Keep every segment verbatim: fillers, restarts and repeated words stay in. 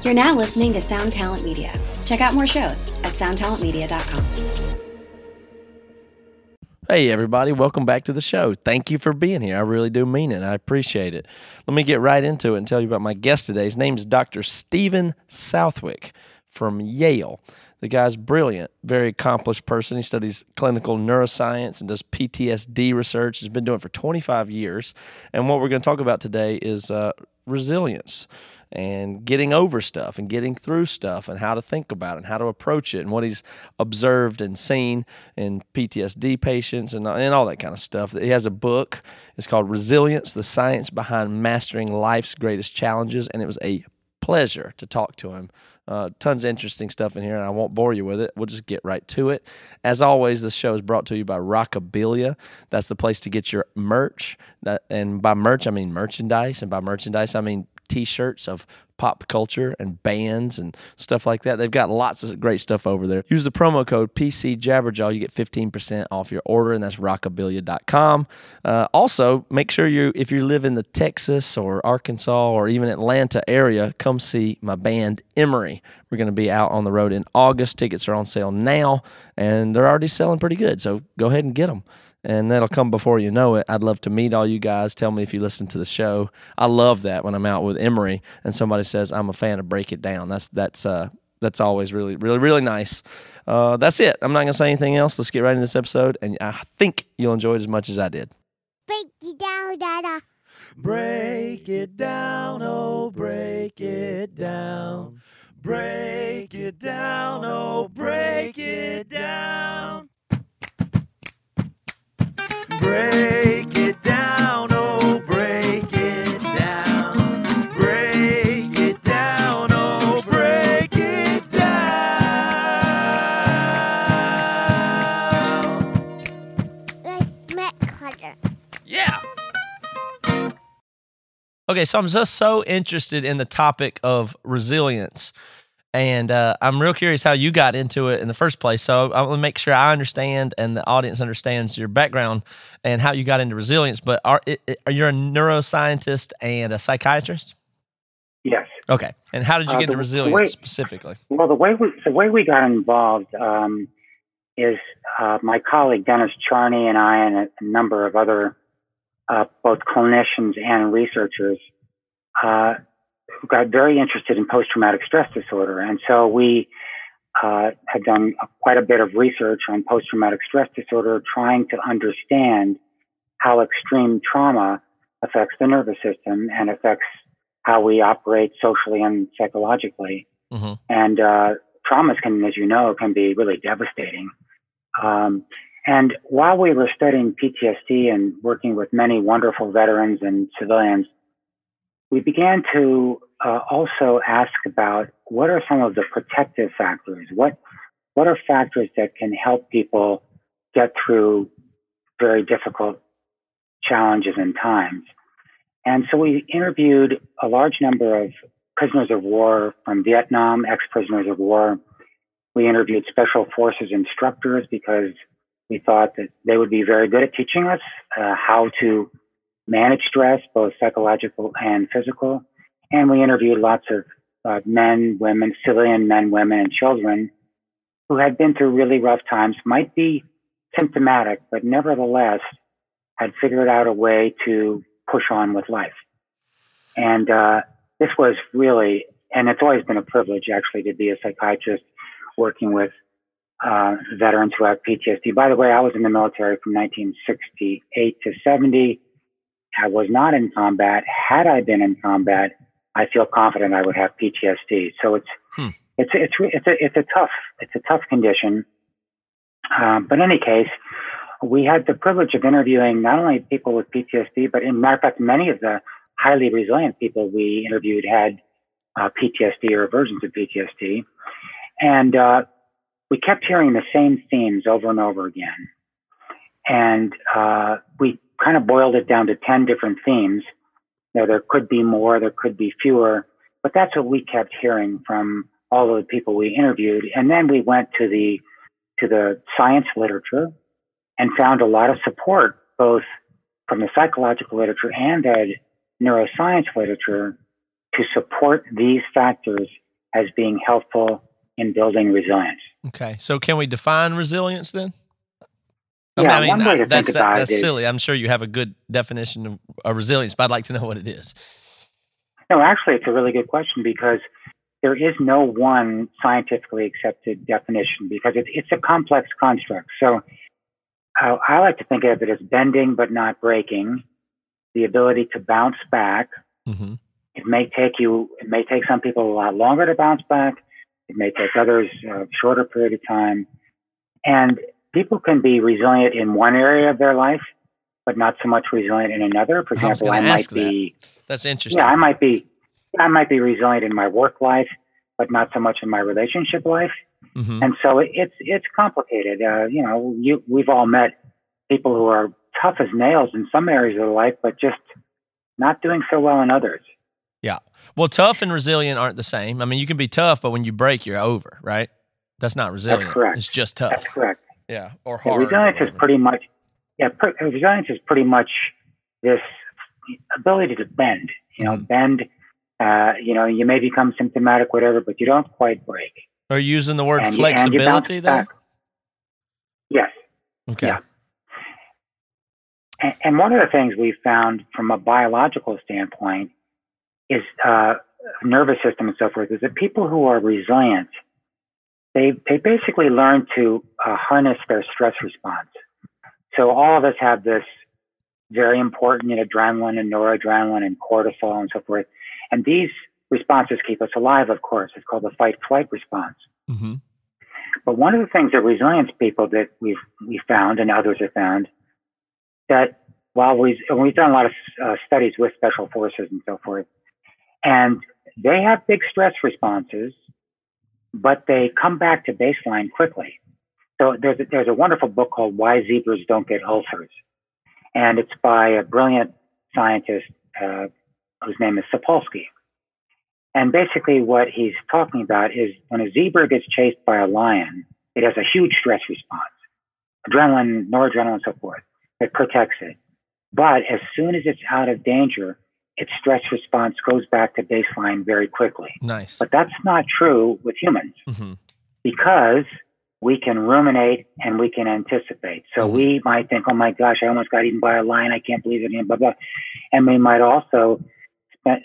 You're now listening to Sound Talent Media. Check out more shows at sound talent media dot com. Hey, everybody. Welcome back to the show. Thank you for being here. I really do mean it. I appreciate it. Let me get right into it and tell you about my guest today. His name is Doctor Stephen Southwick from Yale. The guy's brilliant, very accomplished person. He studies clinical neuroscience and does P T S D research. He's been doing it for twenty-five years. And what we're going to talk about today is uh, resilience and getting over stuff and getting through stuff and how to think about it and how to approach it and what he's observed and seen in P T S D patients and, and all that kind of stuff. He has a book. It's called Resilience, the Science Behind Mastering Life's Greatest Challenges, and it was a pleasure to talk to him. Uh, tons of interesting stuff in here, and I won't bore you with it. We'll just get right to it. As always, this show is brought to you by Rockabilia. That's the place to get your merch. That, and by merch, I mean merchandise, and by merchandise, I mean T-shirts of pop culture and bands and stuff like that. They've got lots of great stuff over there. Use the promo code P C Jabberjaw. You get fifteen percent off your order, and that's rockabilia dot com. Uh, also, make sure you, if you live in the Texas or Arkansas or even Atlanta area, come see my band Emery. We're going to be out on the road in August. Tickets are on sale now, and they're already selling pretty good, so go ahead and get them. And that'll come before you know it. I'd love to meet all you guys. Tell me if you listen to the show. I love that when I'm out with Emery and somebody says, I'm a fan of Break It Down. That's that's uh, that's always really, really, really nice. Uh, that's it. I'm not going to say anything else. Let's get right into this episode, and I think you'll enjoy it as much as I did. Break it down, Dada. Break it down, oh, break it down. Break it down, oh, break it down. Break it down, oh, break it down. Break it down, oh, break it down. Let's make color. Yeah. Okay, so I'm just so interested in the topic of resilience. And uh, I'm real curious how you got into it in the first place. So I want to make sure I understand and the audience understands your background and how you got into resilience. But are, are you a neuroscientist and a psychiatrist? Yes. Okay. And how did you Uh, get into the resilience way- specifically? Well, the way we the way we got involved um, is uh, my colleague Dennis Charney and I and a number of other uh, both clinicians and researchers uh, who got very interested in post-traumatic stress disorder, and so we uh, had done quite a bit of research on post-traumatic stress disorder, trying to understand how extreme trauma affects the nervous system and affects how we operate socially and psychologically. Mm-hmm. And uh, traumas can, as you know, can be really devastating. Um, and while we were studying P T S D and working with many wonderful veterans and civilians, we began to uh, also ask about what are some of the protective factors? What what are factors that can help people get through very difficult challenges and times? And so we interviewed a large number of prisoners of war from Vietnam, ex-prisoners of war. We interviewed special forces instructors because we thought that they would be very good at teaching us uh, how to manage stress, both psychological and physical. And we interviewed lots of uh, men, women, civilian men, women, and children who had been through really rough times, might be symptomatic, but nevertheless had figured out a way to push on with life. And uh, this was really, and it's always been a privilege actually to be a psychiatrist working with uh, veterans who have P T S D. By the way, I was in the military from nineteen sixty-eight to seventy. I was not in combat. Had I been in combat, I feel confident I would have P T S D. So it's hmm. it's it's it's a it's a tough it's a tough condition. Um, but in any case, we had the privilege of interviewing not only people with P T S D, but in matter of fact, many of the highly resilient people we interviewed had uh, P T S D or versions of P T S D, and uh, we kept hearing the same themes over and over again. And uh, we kind of boiled it down to ten different themes. Now, there could be more, there could be fewer, but that's what we kept hearing from all of the people we interviewed. And then we went to the to the science literature and found a lot of support, both from the psychological literature and the neuroscience literature, to support these factors as being helpful in building resilience. Okay. So can we define resilience then? I Yeah, mean, one way to that's, think about that's it is, silly. I'm sure you have a good definition of, of resilience, but I'd like to know what it is. no, actually, it's a really good question because there is no one scientifically accepted definition because it, it's a complex construct. So uh, I like to think of it as bending but not breaking, the ability to bounce back. Mm-hmm. It may take you, it may take some people a lot longer to bounce back. It may take others a shorter period of time. And people can be resilient in one area of their life, but not so much resilient in another. For example, I, I might be. That. That's interesting. Yeah, I might be. I might be resilient in my work life, but not so much in my relationship life. Mm-hmm. And so it, it's it's complicated. Uh, you know, you, we've all met people who are tough as nails in some areas of their life, but just not doing so well in others. Yeah. Well, tough and resilient aren't the same. I mean, you can be tough, but when you break, you're over, right? That's not resilient. That's correct. It's just tough. That's correct. Yeah. Or Yeah, hard. resilience is pretty much. Yeah, per, resilience is pretty much this ability to bend. You know, Mm-hmm. bend. Uh, you know, you may become symptomatic, whatever, but you don't quite break. Are you using the word And you- flexibility and you bounce there? back. Yes. Okay. Yeah. And, and one of the things we found from a biological standpoint is uh, nervous system and so forth is that people who are resilient, they they basically learn to uh, harness their stress response. So all of us have this very important you know, adrenaline and noradrenaline and cortisol and so forth. And these responses keep us alive, of course. It's called the fight-flight response. Mm-hmm. But one of the things that resilience people that we've we found and others have found that while we we've done a lot of uh, studies with special forces and so forth, and they have big stress responses, but they come back to baseline quickly. So there's a, there's a wonderful book called Why Zebras Don't Get Ulcers, and it's by a brilliant scientist uh, whose name is Sapolsky. And basically what he's talking about is when a zebra gets chased by a lion, it has a huge stress response, adrenaline, noradrenaline, and so forth. It protects it. But as soon as it's out of danger, its stress response goes back to baseline very quickly. Nice. But that's not true with humans Mm-hmm. because we can ruminate and we can anticipate. So Mm-hmm. we might think, oh my gosh, I almost got eaten by a lion. I can't believe it, and blah, blah. And we might also spend,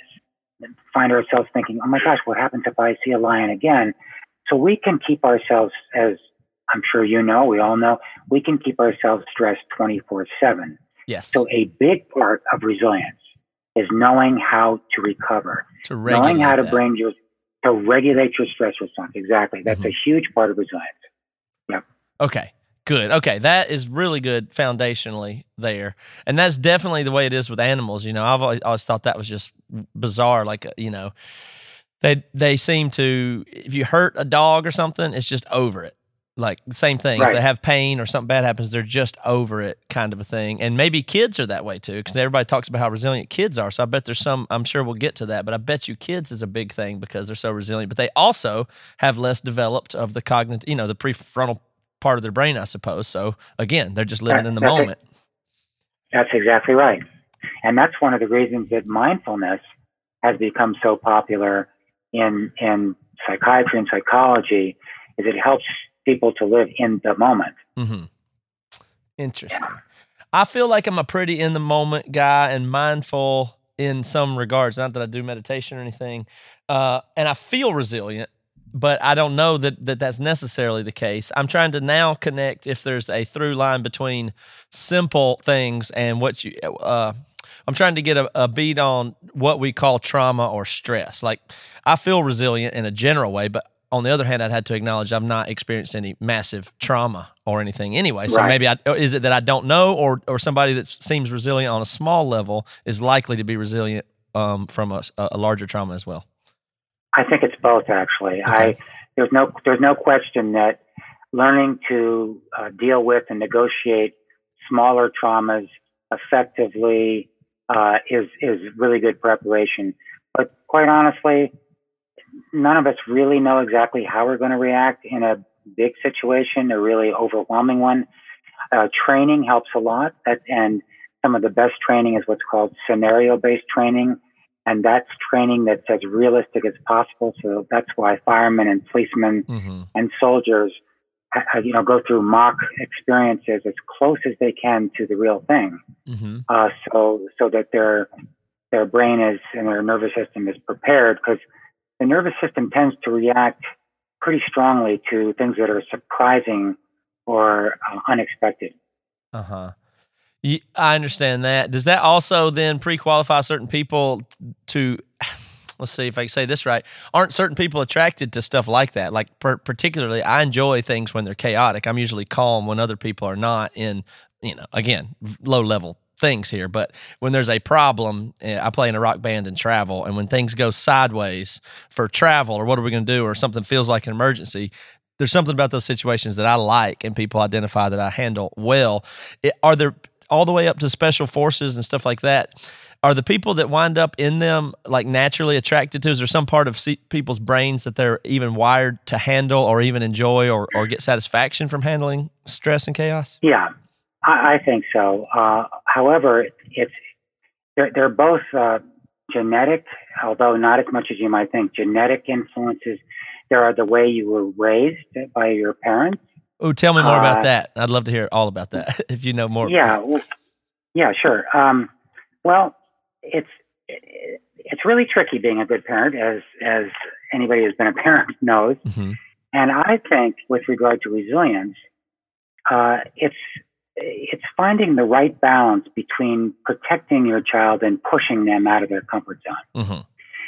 find ourselves thinking, oh my gosh, what happens if I see a lion again? So we can keep ourselves, as I'm sure you know, we all know, we can keep ourselves stressed twenty-four seven. Yes. So a big part of resilience is knowing how to recover, to regulate knowing how to that. bring your, to regulate your stress response. Exactly. That's Mhm. a huge part of resilience. Yep. Okay, good. Okay, that is really good foundationally there. And that's definitely the way it is with animals. You know, I've always, always thought that was just bizarre. Like, uh, you know, they they seem to, if you hurt a dog or something, it's just over it. Like the same thing. Right. If they have pain or something bad happens, they're just over it, kind of a thing. And maybe kids are that way too, because everybody talks about how resilient kids are. So I bet there's some, I'm sure we'll get to that, but I bet you kids is a big thing because they're so resilient. But they also have less developed of the cognitive, you know, the prefrontal part of their brain, I suppose. So again, they're just living That- in the that's it. moment. That's exactly right. And that's one of the reasons that mindfulness has become so popular in in psychiatry and psychology is it helps people to live in the moment. Mm-hmm. Interesting. I feel like I'm a pretty in the moment guy and mindful in some regards. Not that I do meditation or anything. Uh, and I feel resilient, but I don't know that, that that's necessarily the case. I'm trying to now connect if there's a through line between simple things and what you, uh, I'm trying to get a, a beat on what we call trauma or stress. Like I feel resilient in a general way, but on the other hand, I'd had to acknowledge I've not experienced any massive trauma or anything anyway. So Right. maybe I, is it that I don't know, or or somebody that seems resilient on a small level is likely to be resilient um, from a, a larger trauma as well? I think it's both, actually. Okay. I there's no there's no question that learning to uh, deal with and negotiate smaller traumas effectively uh, is is really good preparation. But quite honestly, none of us really know exactly how we're going to react in a big situation, a really overwhelming one. Uh, training helps a lot, that, and some of the best training is what's called scenario-based training. And that's training that's as realistic as possible. So that's why firemen and policemen Mm-hmm. and soldiers, uh, you know, go through mock experiences as close as they can to the real thing. Mm-hmm. Uh, so, so that their, their brain is and their nervous system is prepared, because the nervous system tends to react pretty strongly to things that are surprising or uh, unexpected. Uh-huh. You, I understand that. Does that also then pre-qualify certain people to, let's see if I can say this right, aren't certain people attracted to stuff like that? Like per, particularly, I enjoy things when they're chaotic. I'm usually calm when other people are not in, you know, again, low-level things here. But when there's a problem, I play in a rock band and travel, and when things go sideways for travel or what are we going to do or something feels like an emergency, there's something about those situations that I like and people identify that I handle well. It, are there, all the way up to special forces and stuff like that, are the people that wind up in them like naturally attracted to? Is there some part of people's brains that they're even wired to handle or even enjoy or, or get satisfaction from handling stress and chaos? Yeah, I, I think so. Uh, however, it's they're, they're both uh, genetic, although not as much as you might think. Genetic influences. There are the way you were raised by your parents. Oh, tell me more uh, about that. I'd love to hear all about that if you know more. Yeah, well, yeah, sure. Um, well, it's it, it's really tricky being a good parent, as as anybody who's been a parent knows. Mm-hmm. And I think, with regard to resilience, uh, it's it's finding the right balance between protecting your child and pushing them out of their comfort zone. Mm-hmm.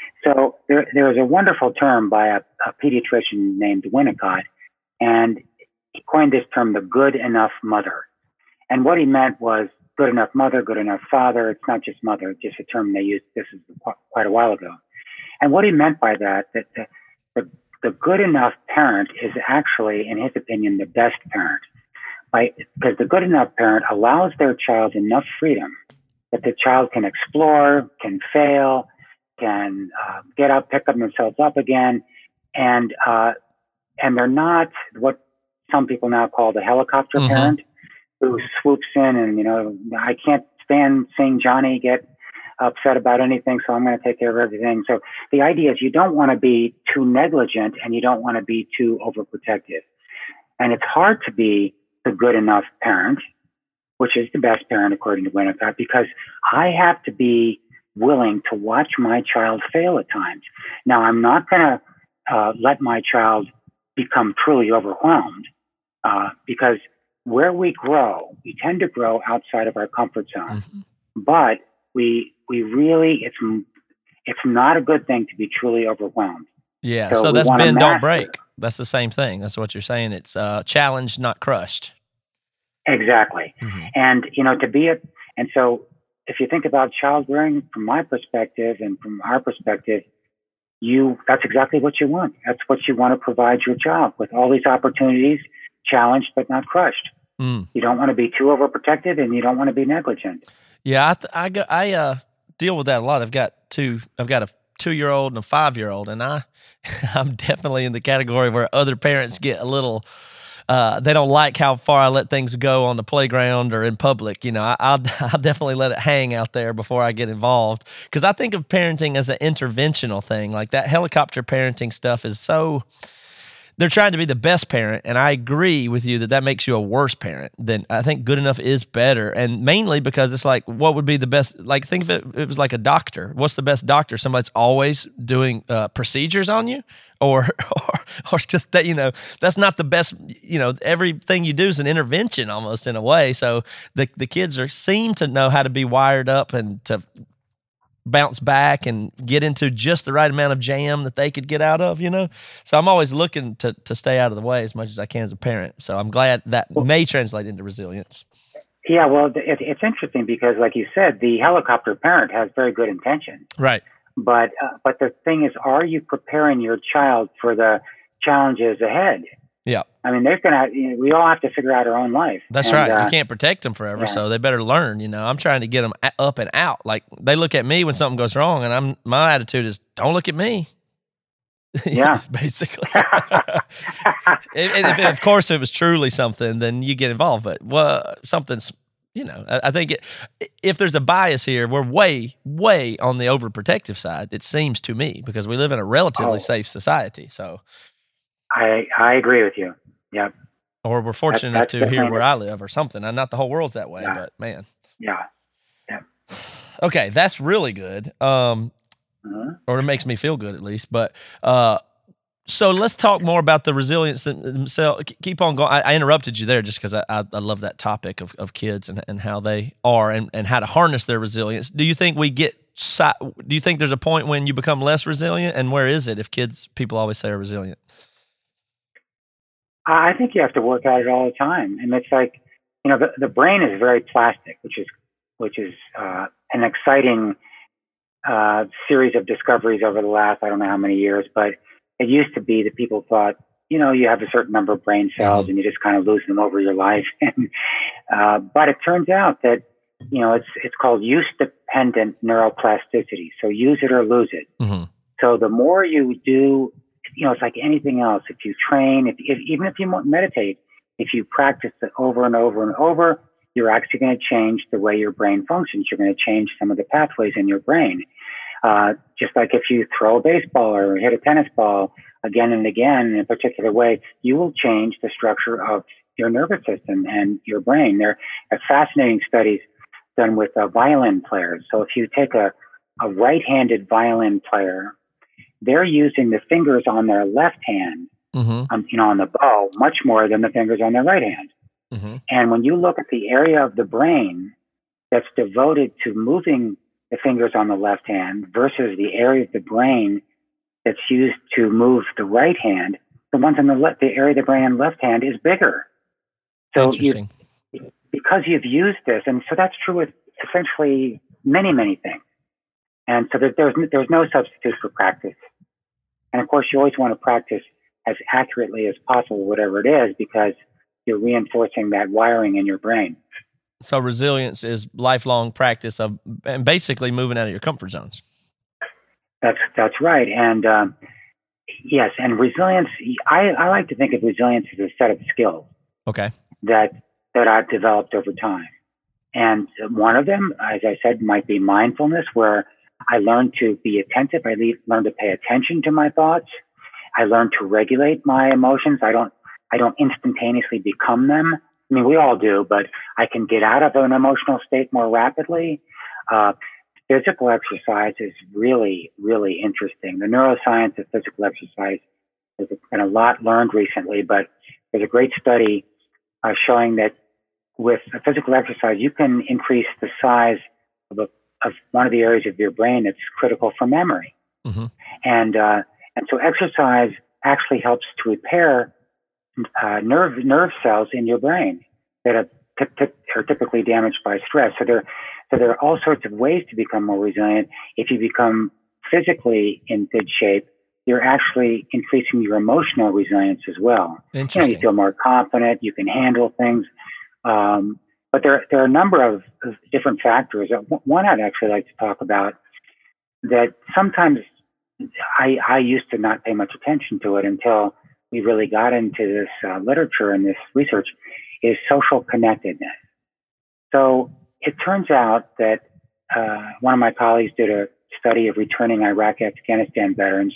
So there, there is a wonderful term by a, a pediatrician named Winnicott, and he coined this term, the good enough mother. And what he meant was good enough mother, good enough father. It's not just mother, it's just a term they used, this is quite a while ago. And what he meant by that, that the, the, the good enough parent is actually, in his opinion, the best parent. By, because the good enough parent allows their child enough freedom that the child can explore, can fail, can uh, get up, pick up themselves up again, and uh, and they're not what some people now call the helicopter mm-hmm. parent, who swoops in and, you know, I can't stand seeing Johnny get upset about anything, so I'm going to take care of everything. So the idea is you don't want to be too negligent and you don't want to be too overprotective. And it's hard to be the good enough parent, which is the best parent according to Winnicott, because I have to be willing to watch my child fail at times. Now, I'm not going to uh, let my child become truly overwhelmed, uh, because where we grow, we tend to grow outside of our comfort zone. Mm-hmm. But we we really, it's it's not a good thing to be truly overwhelmed. Yeah, so, so that's bend, don't break. That's the same thing. That's what you're saying. It's uh, challenged, not crushed. Exactly. Mm-hmm. And, you know, to be a, and so if you think about child rearing from my perspective and from our perspective, you, that's exactly what you want. That's what you want to provide your child, with all these opportunities, challenged but not crushed. Mm. You don't want to be too overprotective and you don't want to be negligent. Yeah, I th- I, go, I uh, deal with that a lot. I've got two, I've got a two-year-old and a five-year-old, and I, I'm definitely in the category where other parents get a little, uh, they don't like how far I let things go on the playground or in public. You know, I, I'll, I'll definitely let it hang out there before I get involved, because I think of parenting as an interventional thing. Like that helicopter parenting stuff is so, they're trying to be the best parent, and I agree with you that that makes you a worse parent. Then I think good enough is better, and mainly because it's like, what would be the best? Like, think of it, it was like a doctor. What's the best doctor? Somebody that's always doing uh, procedures on you, or, or or just that, you know, that's not the best. You know, everything you do is an intervention almost in a way. So the the kids are seem to know how to be wired up and to bounce back and get into just the right amount of jam that they could get out of, you know? So I'm always looking to to stay out of the way as much as I can as a parent. So I'm glad that may translate into resilience. Yeah, well, it, it's interesting because, like you said, the helicopter parent has very good intentions. Right. But, uh, but the thing is, are you preparing your child for the challenges ahead? Yeah. I mean, they're going to, you know, we all have to figure out our own life. That's and, right. Uh, you can't protect them forever, yeah. So they better learn, you know. I'm trying to get them up and out. Like, they look at me when something goes wrong, and I'm my attitude is, don't look at me. Yeah. Basically. and if, if, of course, if it was truly something, then you get involved. But well, something's you know, I, I think it, if there's a bias here, we're way, way on the overprotective side, it seems to me, because we live in a relatively Oh. safe society. So, I I agree with you. Yep. or we're fortunate that's enough to here definitely- where I live or something. And not the whole world's that way, Yeah. but man. Yeah. Okay, that's really good. Um, Mhm. or it makes me feel good at least. But uh, so let's talk more about the resilience themselves. Keep on going. I, I interrupted you there just because I, I I love that topic of, of kids and, and how they are and, and how to harness their resilience. Do you think we get? si- Do you think there's a point when you become less resilient, and where is it if kids people always say are resilient? I think you have to work at it all the time, and it's like, you know, the, the brain is very plastic, which is which is uh, an exciting uh, series of discoveries over the last I don't know how many years, but it used to be that people thought, you know, you have a certain number of brain cells Mhm. and you just kind of lose them over your life. uh, but it turns out that, you know, it's it's called use-dependent neuroplasticity. So use it or lose it. Mm-hmm. So the more you do, you know, it's like anything else. If you train, if, if even if you meditate, if you practice it over and over and over, you're actually going to change the way your brain functions. You're going to change some of the pathways in your brain. Uh, just like if you throw a baseball or hit a tennis ball again and again in a particular way, you will change the structure of your nervous system and your brain. There are fascinating studies done with uh, violin players. So if you take a, a right-handed violin player, they're using the fingers on their left hand, Mm-hmm. um, you know, on the bow, much more than the fingers on their right hand. Mm-hmm. And when you look at the area of the brain that's devoted to moving the fingers on the left hand versus the area of the brain that's used to move the right hand, the ones on the left, the area of the brain on the left hand is bigger. So you, Interesting. because you've used this, and so that's true with essentially many, many things. And so there, there's there's no substitute for practice. And of course, you always want to practice as accurately as possible, whatever it is, because you're reinforcing that wiring in your brain. So resilience is lifelong practice of and basically moving out of your comfort zones. That's that's right. And um, yes, and resilience. I, I like to think of resilience as a set of skills Okay. that that I've developed over time. And one of them, as I said, might be mindfulness, where I learned to be attentive. I le- learned to pay attention to my thoughts. I learned to regulate my emotions. I don't I don't instantaneously become them. I mean, we all do, but I can get out of an emotional state more rapidly. Uh, physical exercise is really, really interesting. The neuroscience of physical exercise has been a lot learned recently, but there's a great study uh, showing that with a physical exercise, you can increase the size of, a, of one of the areas of your brain that's critical for memory. Mm-hmm. And uh, and so exercise actually helps to repair uh, nerve nerve cells in your brain that are, t- t- are typically damaged by stress. So there, so there are all sorts of ways to become more resilient. If you become physically in good shape, you're actually increasing your emotional resilience as well. You know, Interesting. you feel more confident. You can handle things. Um, but there, there are a number of, of different factors. One I'd actually like to talk about that sometimes I, I used to not pay much attention to it until we really got into this uh, literature and this research, is social connectedness. So it turns out that uh, one of my colleagues did a study of returning Iraq, Afghanistan veterans,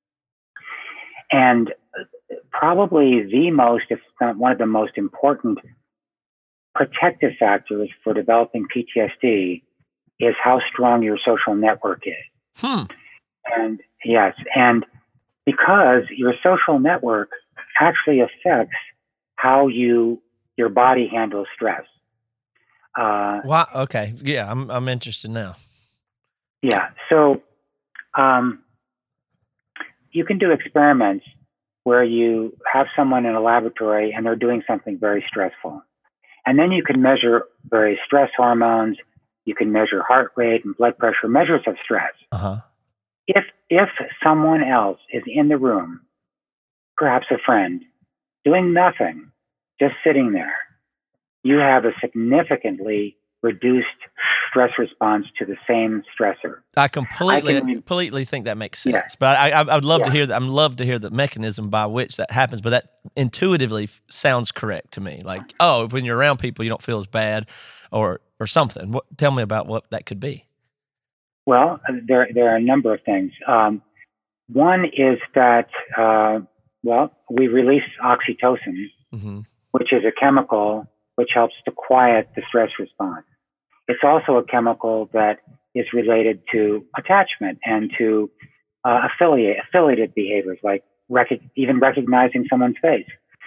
and probably the most, if not one of the most important protective factors for developing P T S D is how strong your social network is. Hmm. And yes, and because your social network actually affects how you your body handles stress. Uh, Wow. Okay. Yeah, I'm I'm interested now. yeah, so um, you can do experiments where you have someone in a laboratory and they're doing something very stressful, and then you can measure various stress hormones. You can measure heart rate and blood pressure, measures of stress. Uh huh. If if someone else is in the room, perhaps a friend, doing nothing, just sitting there, you have a significantly reduced stress response to the same stressor. I completely, I can, completely think that makes sense. Yeah. But I, I, I would love Yeah. to hear that. I'd love to hear the mechanism by which that happens. But that intuitively f- sounds correct to me. Like, oh, when you're around people, you don't feel as bad, or or something. What, tell me about what that could be. Well, there there are a number of things. Um, one is that uh, well, we release oxytocin, Mm-hmm. which is a chemical which helps to quiet the stress response. It's also a chemical that is related to attachment and to uh, affiliate, affiliated behaviors, like rec- even recognizing someone's face.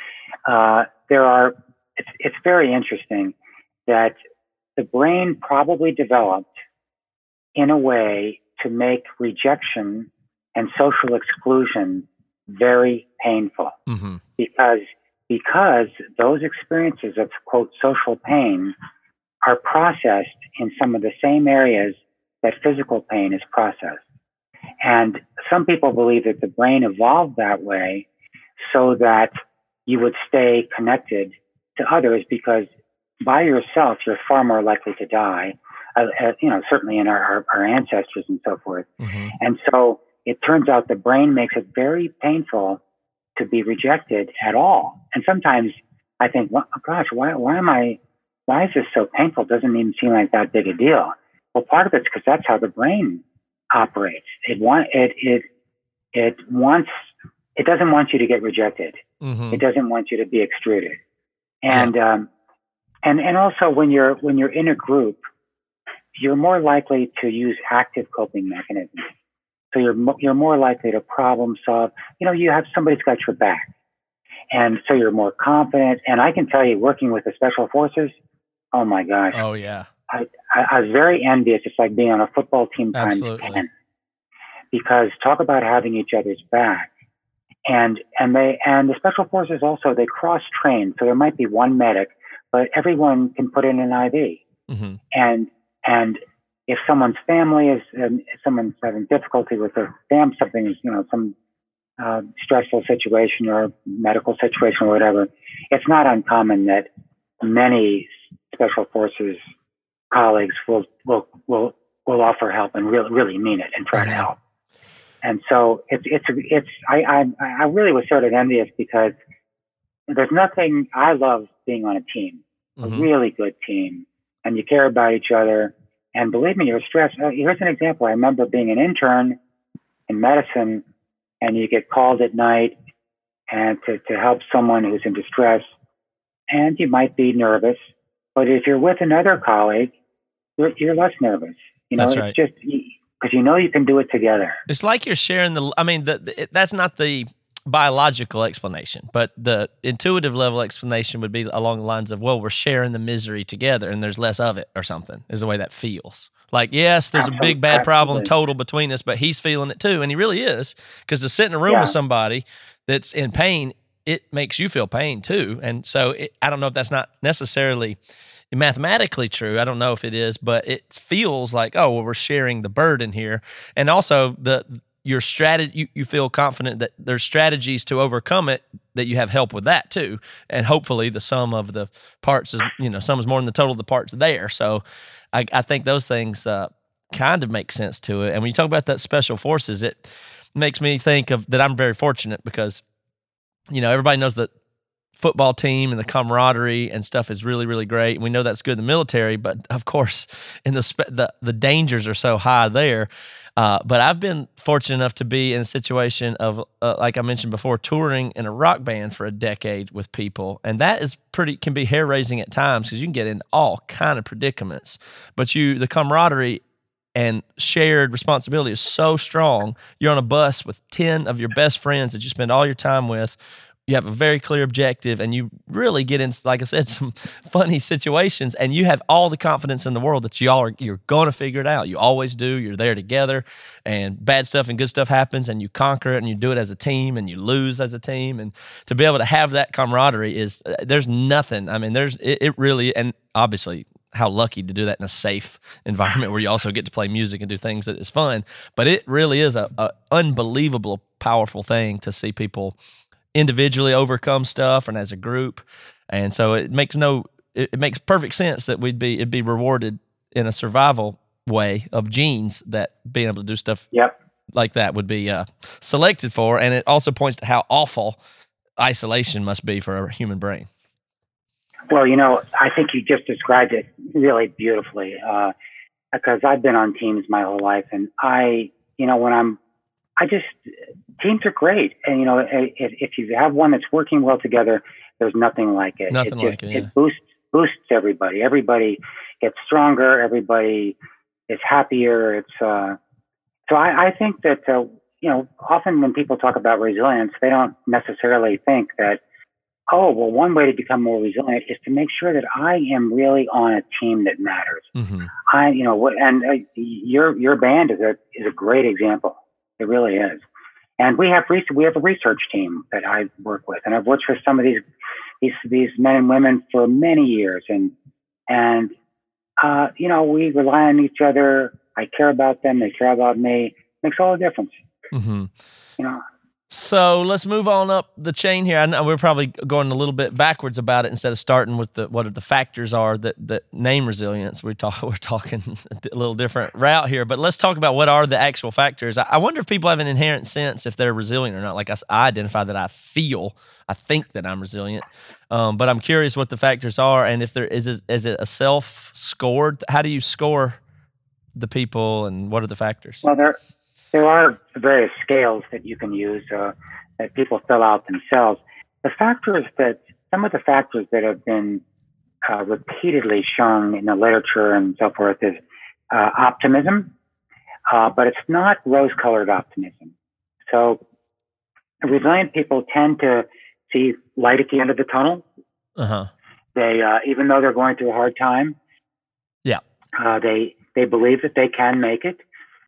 Uh, there are, it's, it's very interesting that the brain probably developed in a way to make rejection and social exclusion very painful, Mm-hmm. because because those experiences of, quote, social pain are processed in some of the same areas that physical pain is processed. And some people believe that the brain evolved that way so that you would stay connected to others, because by yourself, you're far more likely to die, uh, uh, you know, certainly in our, our, our ancestors and so forth. Mm-hmm. And so it turns out the brain makes it very painful to be rejected at all. And sometimes I think, well, gosh, why, why am I, why is this so painful? It doesn't even seem like that big a deal. Well, part of it's because that's how the brain operates. It want, it, it, it wants, it doesn't want you to get rejected. Mm-hmm. It doesn't want you to be extruded. And, yeah. um, and, and also when you're, when you're in a group, you're more likely to use active coping mechanisms. So you're you're more likely to problem solve. You know, you have somebody's got your back, and so you're more confident. And I can tell you, working with the special forces, oh my gosh, Oh yeah, I, I, I was very envious. It's like being on a football team times absolutely. ten, because talk about having each other's back. And and they and the special forces also, they cross train. So there might be one medic, but everyone can put in an I V. Mm-hmm. And and if someone's family is, um, if someone's having difficulty with their family, something is, you know, some uh, stressful situation or medical situation or whatever, it's not uncommon that many special forces colleagues will will will will offer help and really really mean it and try Mm-hmm. to help. And so it's it's it's I I I really was sort of envious, because there's nothing, I love being on a team, Mm-hmm. a really good team, and you care about each other. And believe me, you're stressed. Uh, here's an example. I remember being an intern in medicine, and you get called at night and to, to help someone who's in distress, and you might be nervous. But if you're with another colleague, you're, you're less nervous. You know, That's it's right. just because you know you can do it together. It's like you're sharing the. I mean, the, the, that's not the biological explanation, but the intuitive level explanation would be along the lines of, well, we're sharing the misery together and there's less of it, or something, is the way that feels. Like, yes, there's Absolutely. a big bad problem Absolutely. total between us, but he's feeling it too, and he really is, because to sit in a room Yeah. with somebody that's in pain, it makes you feel pain too. And so it, I don't know if that's not necessarily mathematically true. I don't know if it is, but it feels like, oh, well, we're sharing the burden here. And also the your strategy, you, you feel confident that there's strategies to overcome it, that you have help with that too. And hopefully the sum of the parts is, you know, sum is more than the total of the parts there. So I, I think those things uh, kind of make sense to it. And when you talk about that special forces, it makes me think of that I'm very fortunate, because, you know, everybody knows that football team and the camaraderie and stuff is really, really great. We know that's good in the military, but of course, in the spe- the, the dangers are so high there. Uh, but I've been fortunate enough to be in a situation of, uh, like I mentioned before, touring in a rock band for a decade with people, and that is pretty can be hair raising at times, because you can get in all kind of predicaments. But you, the camaraderie and shared responsibility is so strong. You're on a bus with ten of your best friends that you spend all your time with. You have a very clear objective, and you really get in, like I said, some funny situations, and you have all the confidence in the world that y'all are, you're going to figure it out. You always do. You're there together, and bad stuff and good stuff happens, and you conquer it, and you do it as a team, and you lose as a team. And to be able to have that camaraderie is, there's nothing. I mean, there's, it, it really, and obviously, how lucky to do that in a safe environment where you also get to play music and do things that is fun. But it really is a, a unbelievable, powerful thing to see people individually overcome stuff and as a group. And so it makes no it, it makes perfect sense that we'd be it'd be rewarded in a survival way of genes that being able to do stuff Yep. like that would be uh, selected for, and it also points to how awful isolation must be for a human brain. Well, you know, I think you just described it really beautifully, uh, because I've been on teams my whole life, and I, you know, when I'm, I just, teams are great. And, you know, if, if you have one that's working well together, there's nothing like it. Nothing it just, like it, yeah. It boosts, boosts everybody. Everybody gets stronger. Everybody is happier. It's, uh, so I, I think that, uh, you know, often when people talk about resilience, they don't necessarily think that, oh, well, one way to become more resilient is to make sure that I am really on a team that matters. Mm-hmm. I, you know, what, and uh, your your band is a is a great example. It really is. And we have re- we have a research team that I work with, and I've worked with some of these these these men and women for many years, and and uh, you know, we rely on each other. I care about them; they care about me. It makes all the difference. Mm-hmm. You know. So let's move on up the chain here. I know we're probably going a little bit backwards about it instead of starting with the what the factors are that, that name resilience. We talk, we're talking a little different route here, but let's talk about what are the actual factors. I, I wonder if people have an inherent sense if they're resilient or not. Like I, I identify that I feel, I think that I'm resilient, um, but I'm curious what the factors are and if there is is it a self scored. How do you score the people and what are the factors? Well, there. There are various scales that you can use uh, that people fill out themselves. The factors that, some of the factors that have been uh, repeatedly shown in the literature and so forth is uh, optimism, uh, but it's not rose-colored optimism. So resilient people tend to see light at the end of the tunnel. Uh-huh. They, uh, even though they're going through a hard time, yeah, uh, they they believe that they can make it.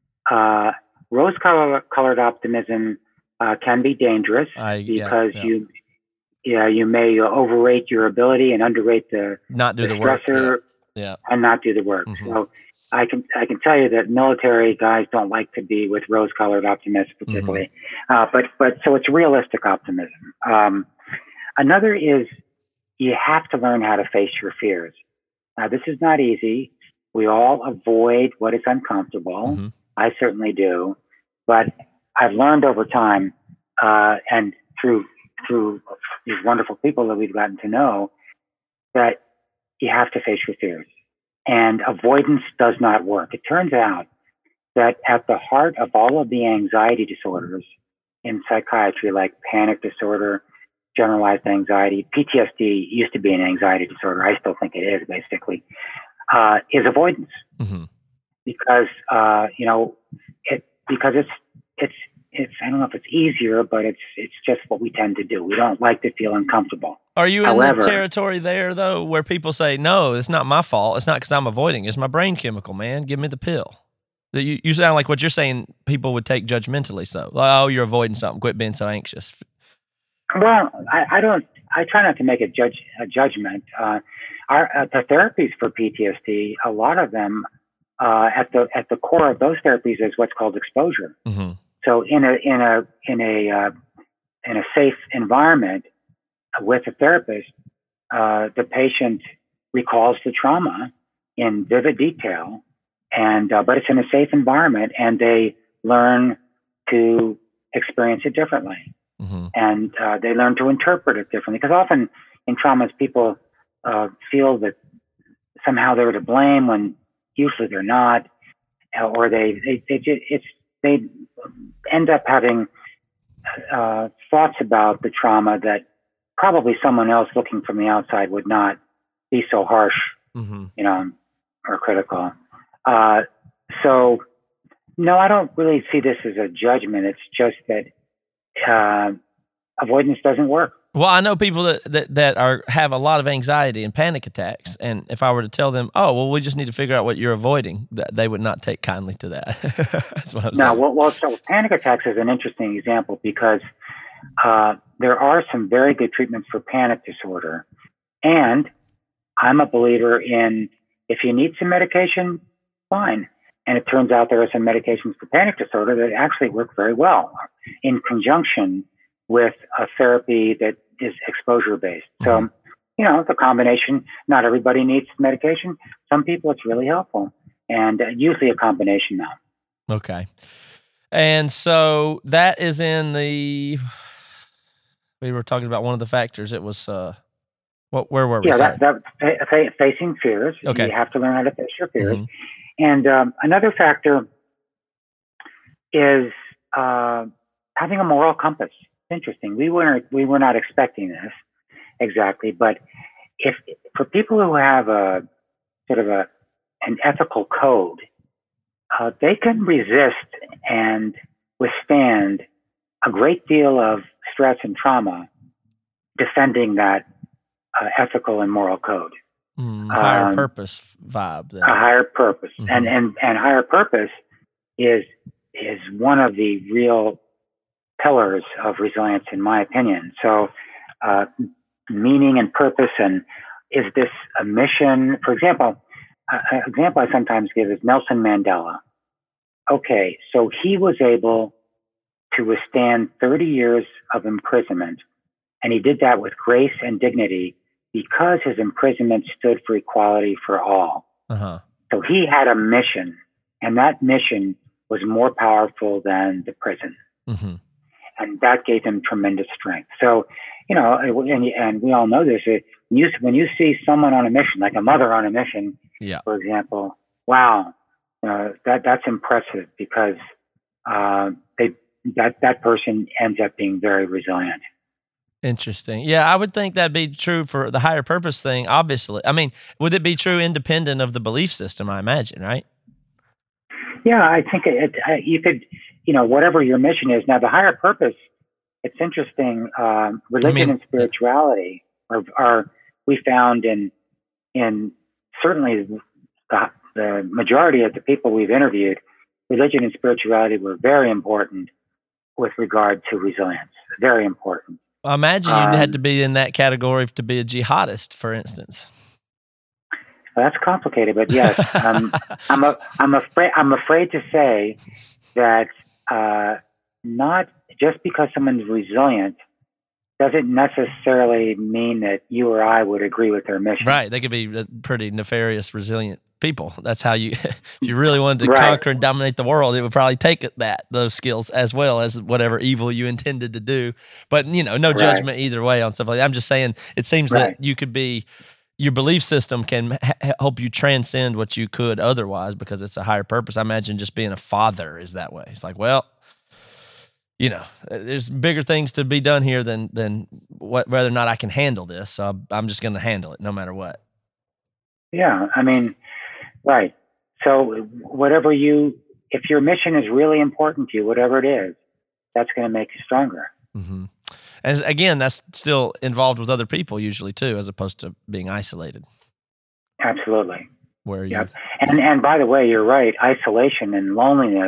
Uh, Rose-colored optimism uh, can be dangerous I, yeah, because yeah. you, yeah, you may overrate your ability and underrate the not do the, the work, stressor yeah. yeah, and not do the work. Mm-hmm. So I can I can tell you that military guys don't like to be with rose-colored optimists particularly, mm-hmm. uh, but but so it's realistic optimism. Um, another is you have to learn how to face your fears. Now this is not easy. We all avoid what is uncomfortable. Mm-hmm. I certainly do, but I've learned over time, uh, and through through these wonderful people that we've gotten to know, that you have to face your fears, and avoidance does not work. It turns out that at the heart of all of the anxiety disorders in psychiatry, like panic disorder, generalized anxiety, P T S D used to be an anxiety disorder. I still think it is, basically, uh, is avoidance. Mm-hmm. Because uh, you know, it because it's it's it's I don't know if it's easier, but it's it's just what we tend to do. We don't like to feel uncomfortable. Are you However, in the territory there though, where people say, "No, it's not my fault. It's not because I'm avoiding. It's my brain chemical, man. Give me the pill." You you sound like what you're saying. People would take judgmentally. So, oh, you're avoiding something. Quit being so anxious. Well, I, I don't. I try not to make a judge a judgment. Uh, our uh, the therapies for P T S D, a lot of them. Uh, at the at the core of those therapies is what's called exposure. Mm-hmm. So in a in a in a uh, in a safe environment with a therapist, uh, the patient recalls the trauma in vivid detail, and uh, but it's in a safe environment, and they learn to experience it differently, mm-hmm. and uh, they learn to interpret it differently. Because often in traumas, people uh, feel that somehow they're to blame when usually they're not, or they they they just, it's they end up having uh, thoughts about the trauma that probably someone else looking from the outside would not be so harsh, mm-hmm. you know, or critical. Uh, so, no, I don't really see this as a judgment. It's just that uh, avoidance doesn't work. Well, I know people that, that, that are have a lot of anxiety and panic attacks, and if I were to tell them, oh, well, we just need to figure out what you're avoiding, that they would not take kindly to that. That's what I'm no, saying. Well, well, so panic attacks is an interesting example because uh, there are some very good treatments for panic disorder, and I'm a believer in if you need some medication, fine. And it turns out there are some medications for panic disorder that actually work very well in conjunction with a therapy that is exposure-based. So, mm-hmm. you know, the combination. Not everybody needs medication. Some people it's really helpful, and uh, usually a combination now. Okay. And so that is in the, we were talking about one of the factors. It was, uh, what, where were we? Yeah, Sorry. that, that fa- facing fears. Okay. You have to learn how to face your fears. Mhm. And um, another factor is uh, having a moral compass. It's interesting. We weren't we were not expecting this exactly, but if for people who have a sort of a an ethical code, uh, they can resist and withstand a great deal of stress and trauma, defending that uh, ethical and moral code. Mm, higher Um, purpose vibe. Then. a higher purpose, Mhm. and and and higher purpose is is one of the real pillars of resilience, in my opinion. So, uh, meaning and purpose, and is this a mission? For example, uh, an example I sometimes give is Nelson Mandela. Okay, so he was able to withstand thirty years of imprisonment, and he did that with grace and dignity because his imprisonment stood for equality for all. Uh-huh. So he had a mission, and that mission was more powerful than the prison. Mm-hmm. And that gave him tremendous strength. So, you know, and, and we all know this, it, when, you, when you see someone on a mission, like a mother on a mission, Yeah. for example, wow, uh, that that's impressive because uh, they that that person ends up being very resilient. Interesting. Yeah, I would think that'd be true for the higher purpose thing, obviously. I mean, would it be true independent of the belief system, I imagine, right? Yeah, I think it, it, you could, you know, whatever your mission is. Now, the higher purpose, it's interesting. Um, religion I mean, and spirituality are, are we found in in certainly the, the majority of the people we've interviewed, religion and spirituality were very important with regard to resilience. Very important. I imagine you Um, had to be in that category to be a jihadist, for instance. Well, that's complicated, but yes, um, I'm a, I'm afraid I'm afraid to say that uh, not just because someone's resilient doesn't necessarily mean that you or I would agree with their mission. Right. They could be uh, pretty nefarious, resilient people. That's how you, if you really wanted to Right. conquer and dominate the world, it would probably take that, those skills, as well as whatever evil you intended to do. But, you know, no Right. judgment either way on stuff like that. I'm just saying, it seems Right. that you could be, your belief system can ha- help you transcend what you could otherwise because it's a higher purpose. I imagine just being a father is that way. It's like, well, you know, there's bigger things to be done here than than what, whether or not I can handle this. So I'm just going to handle it no matter what. Yeah, I mean, right. So whatever you, if your mission is really important to you, whatever it is, that's going to make you stronger. Mm-hmm. And again, that's still involved with other people usually too, as opposed to being isolated. Absolutely. Where you, Yep. And and by the way, you're right. Isolation and loneliness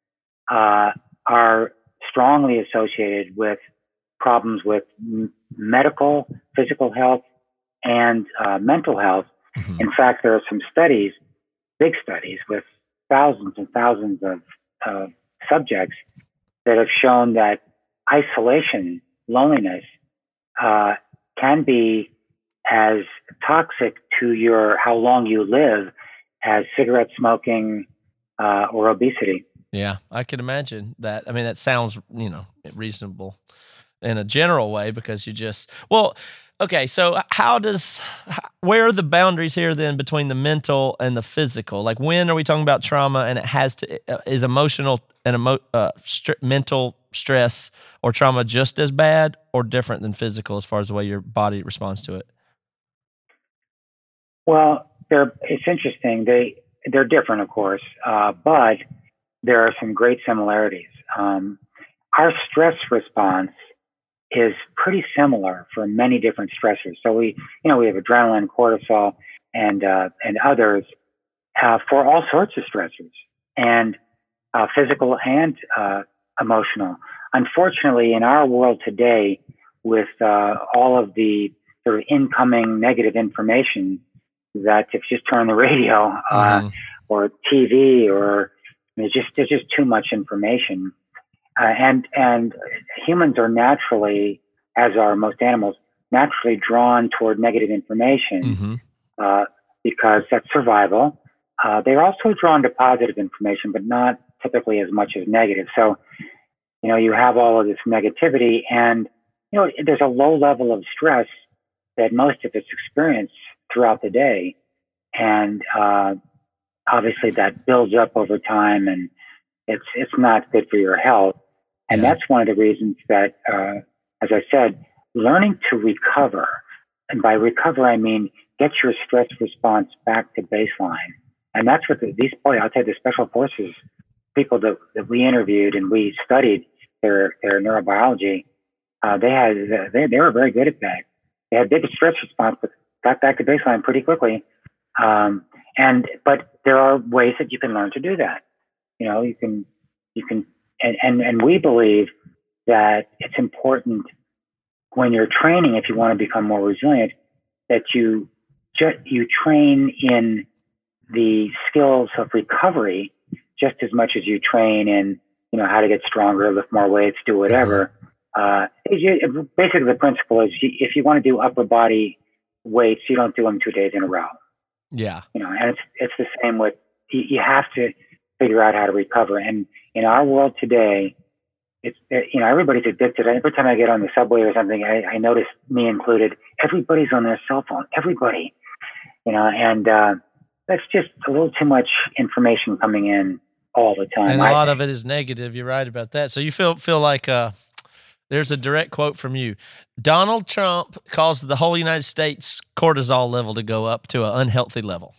uh, are strongly associated with problems with m- medical, physical health, and uh, mental health. Mhm. In fact, there are some studies, big studies, with thousands and thousands of uh, subjects that have shown that isolation, loneliness, uh, can be as toxic to your how long you live as cigarette smoking uh, or obesity. yeah, I can imagine that. I mean, that sounds, you know, reasonable in a general way because you just, well, okay, so how does, where are the boundaries here then between the mental and the physical? Like when are we talking about trauma and it has to, uh, is emotional and emo, uh, st- mental stress or trauma just as bad or different than physical as far as the way your body responds to it? Well, they're, it's interesting. They, they're different, of course, uh, but there are some great similarities. Um, our stress response is pretty similar for many different stressors. So we, you know, we have adrenaline, cortisol, and uh, and others uh, for all sorts of stressors, and uh, physical and uh, emotional. Unfortunately, in our world today, with uh, all of the sort of incoming negative information, that if you just turn the radio uh, Mhm. or T V, or there's just there's just too much information. Uh, and and humans are naturally, as are most animals, naturally drawn toward negative information Mm-hmm. uh, because that's survival. Uh, they're also drawn to positive information, but not typically as much as negative. So, you know, you have all of this negativity, and, you know, there's a low level of stress that most of us experience throughout the day. And uh, obviously that builds up over time, and it's it's not good for your health. And Yeah. that's one of the reasons that, uh, as I said, learning to recover, and by recover, I mean get your stress response back to baseline. And that's what the, these, boy, I'll tell you, the special forces people that, that we interviewed and we studied their, their neurobiology, uh, they had, they, they were very good at that. They had big stress response, but got back to baseline pretty quickly. Um, and, but there are ways that you can learn to do that. You know, you can, you can, and, and, and we believe that it's important when you're training, if you want to become more resilient, that you just, you train in the skills of recovery just as much as you train in, you know, how to get stronger, lift more weights, do whatever. Uh, it, basically the principle is if you want to do upper body weights, you don't do them two days in a row. Yeah. You know, and it's, it's the same with, you, you have to figure out how to recover. And in our world today, it's, you know, everybody's addicted. Every time I get on the subway or something, I, I notice, me included, everybody's on their cell phone, everybody, you know, and, uh, that's just a little too much information coming in all the time. And a I lot think. of it is negative. You're right about that. So you feel feel like uh, there's a direct quote from you. Donald Trump caused the whole United States cortisol level to go up to an unhealthy level.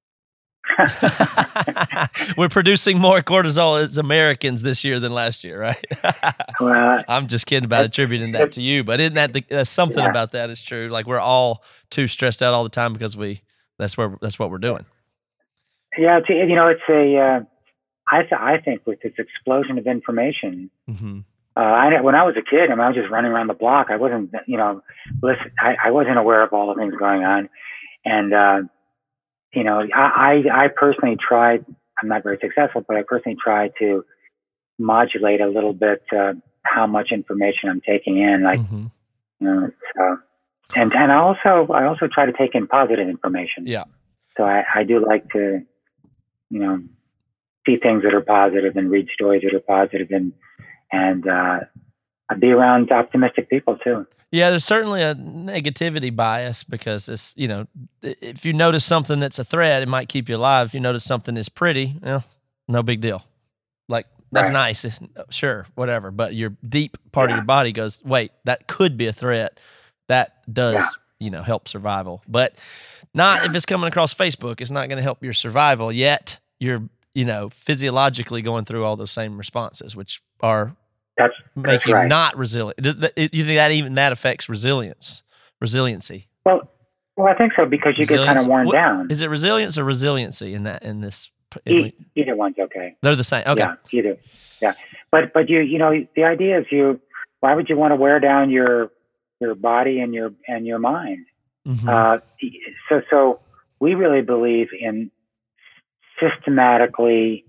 We're producing more cortisol as Americans this year than last year, right? Well, I'm just kidding about attributing that to you, but isn't that the, uh, something Yeah. about that is true? Like we're all too stressed out all the time because we that's where that's what we're doing. yeah, it's, you know, it's a, uh, I, th- I think with this explosion of information, Mm-hmm. uh, I, when I was a kid, I mean, I was just running around the block. I wasn't, you know, listen, I, I wasn't aware of all the things going on. And, uh, you know, I, I, I personally tried, I'm not very successful, but I personally tried to modulate a little bit, uh, how much information I'm taking in. Like, Mm-hmm. you know, so, and, and I also, I also try to take in positive information. Yeah. So I, I do like to, you know, see things that are positive and read stories that are positive and, and, uh, be around optimistic people too. Yeah, there's certainly a negativity bias because it's, you know, if you notice something that's a threat, it might keep you alive. If you notice something is pretty, well, no big deal. Like, that's Right. nice. If, sure, whatever. But your deep part Yeah. of your body goes, wait, that could be a threat. That does, Yeah. you know, help survival. But not if it's coming across Facebook. It's not going to help your survival, yet you're, you know, physiologically going through all those same responses, which are That's, make that's you right. not resilient. Do th- You think that even that affects resilience, resiliency? Well, well, I think so because you get kind Resilience- of worn what- down. Is it resilience or resiliency in that in this? in E- we- either one's okay. they're the same. Okay. Yeah, either. Yeah. But, but you, you know, the idea is you, why would you want to wear down your, your body and your, and your mind? Mhm. Uh, so, so we really believe in systematically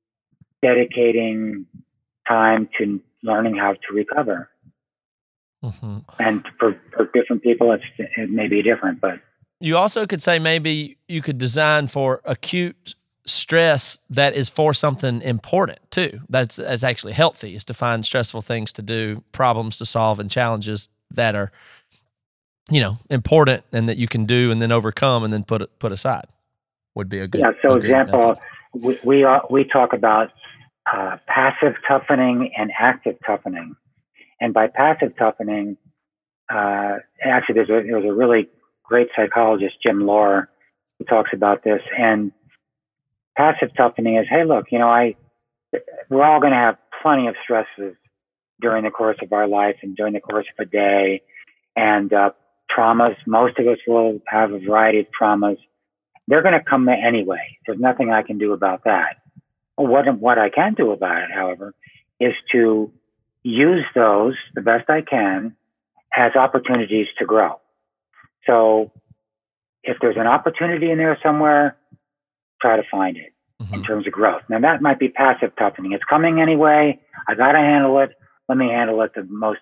dedicating time to learning how to recover. Mhm. And for, for different people, it's, it may be different, but You also could say maybe you could design for acute stress that is for something important too. That's that's actually healthy, is to find stressful things to do, problems to solve, and challenges that are, you know, important and that you can do and then overcome and then put it put aside. Would be a good. yeah. So a good example, method. we, we, are, we talk about uh, passive toughening and active toughening. And by passive toughening, uh, actually there's a, there's a really great psychologist, Jim Lohr, who talks about this. And passive toughening is, hey, look, you know, I, we're all going to have plenty of stresses during the course of our life and during the course of a day. And uh, traumas, most of us will have a variety of traumas. They're going to come anyway. There's nothing I can do about that. What, what I can do about it, however, is to use those the best I can as opportunities to grow. So if there's an opportunity in there somewhere, try to find it in Mhm. terms of growth. Now that might be passive toughening. It's coming anyway. I got to handle it. Let me handle it the most